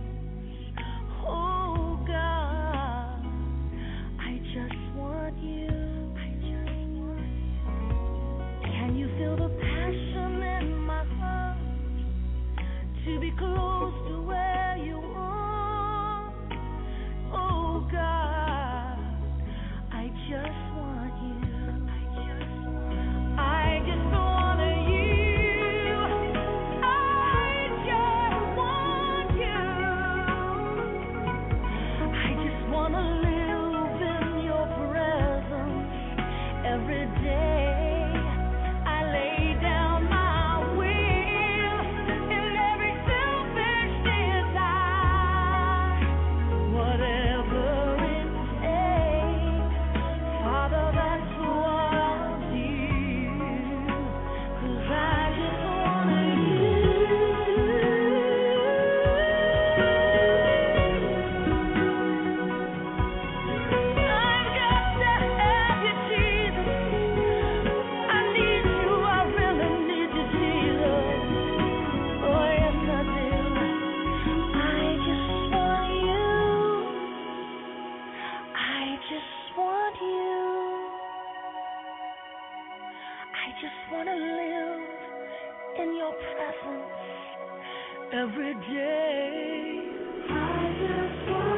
Oh God, I just want you. Can you feel the passion in my heart to be close to where you are? Oh God, I just want you. I just want you. I just want you. I just want to live in your presence every day. I lay down my will and every selfish desire, whatever it takes. Father, that's what I'll do, 'cause I just want you. I've got to have you, Jesus. I need you, I really need you, Jesus. Oh, yes, I do. I just want you. I just want you. I just want to live in your presence every day. I just want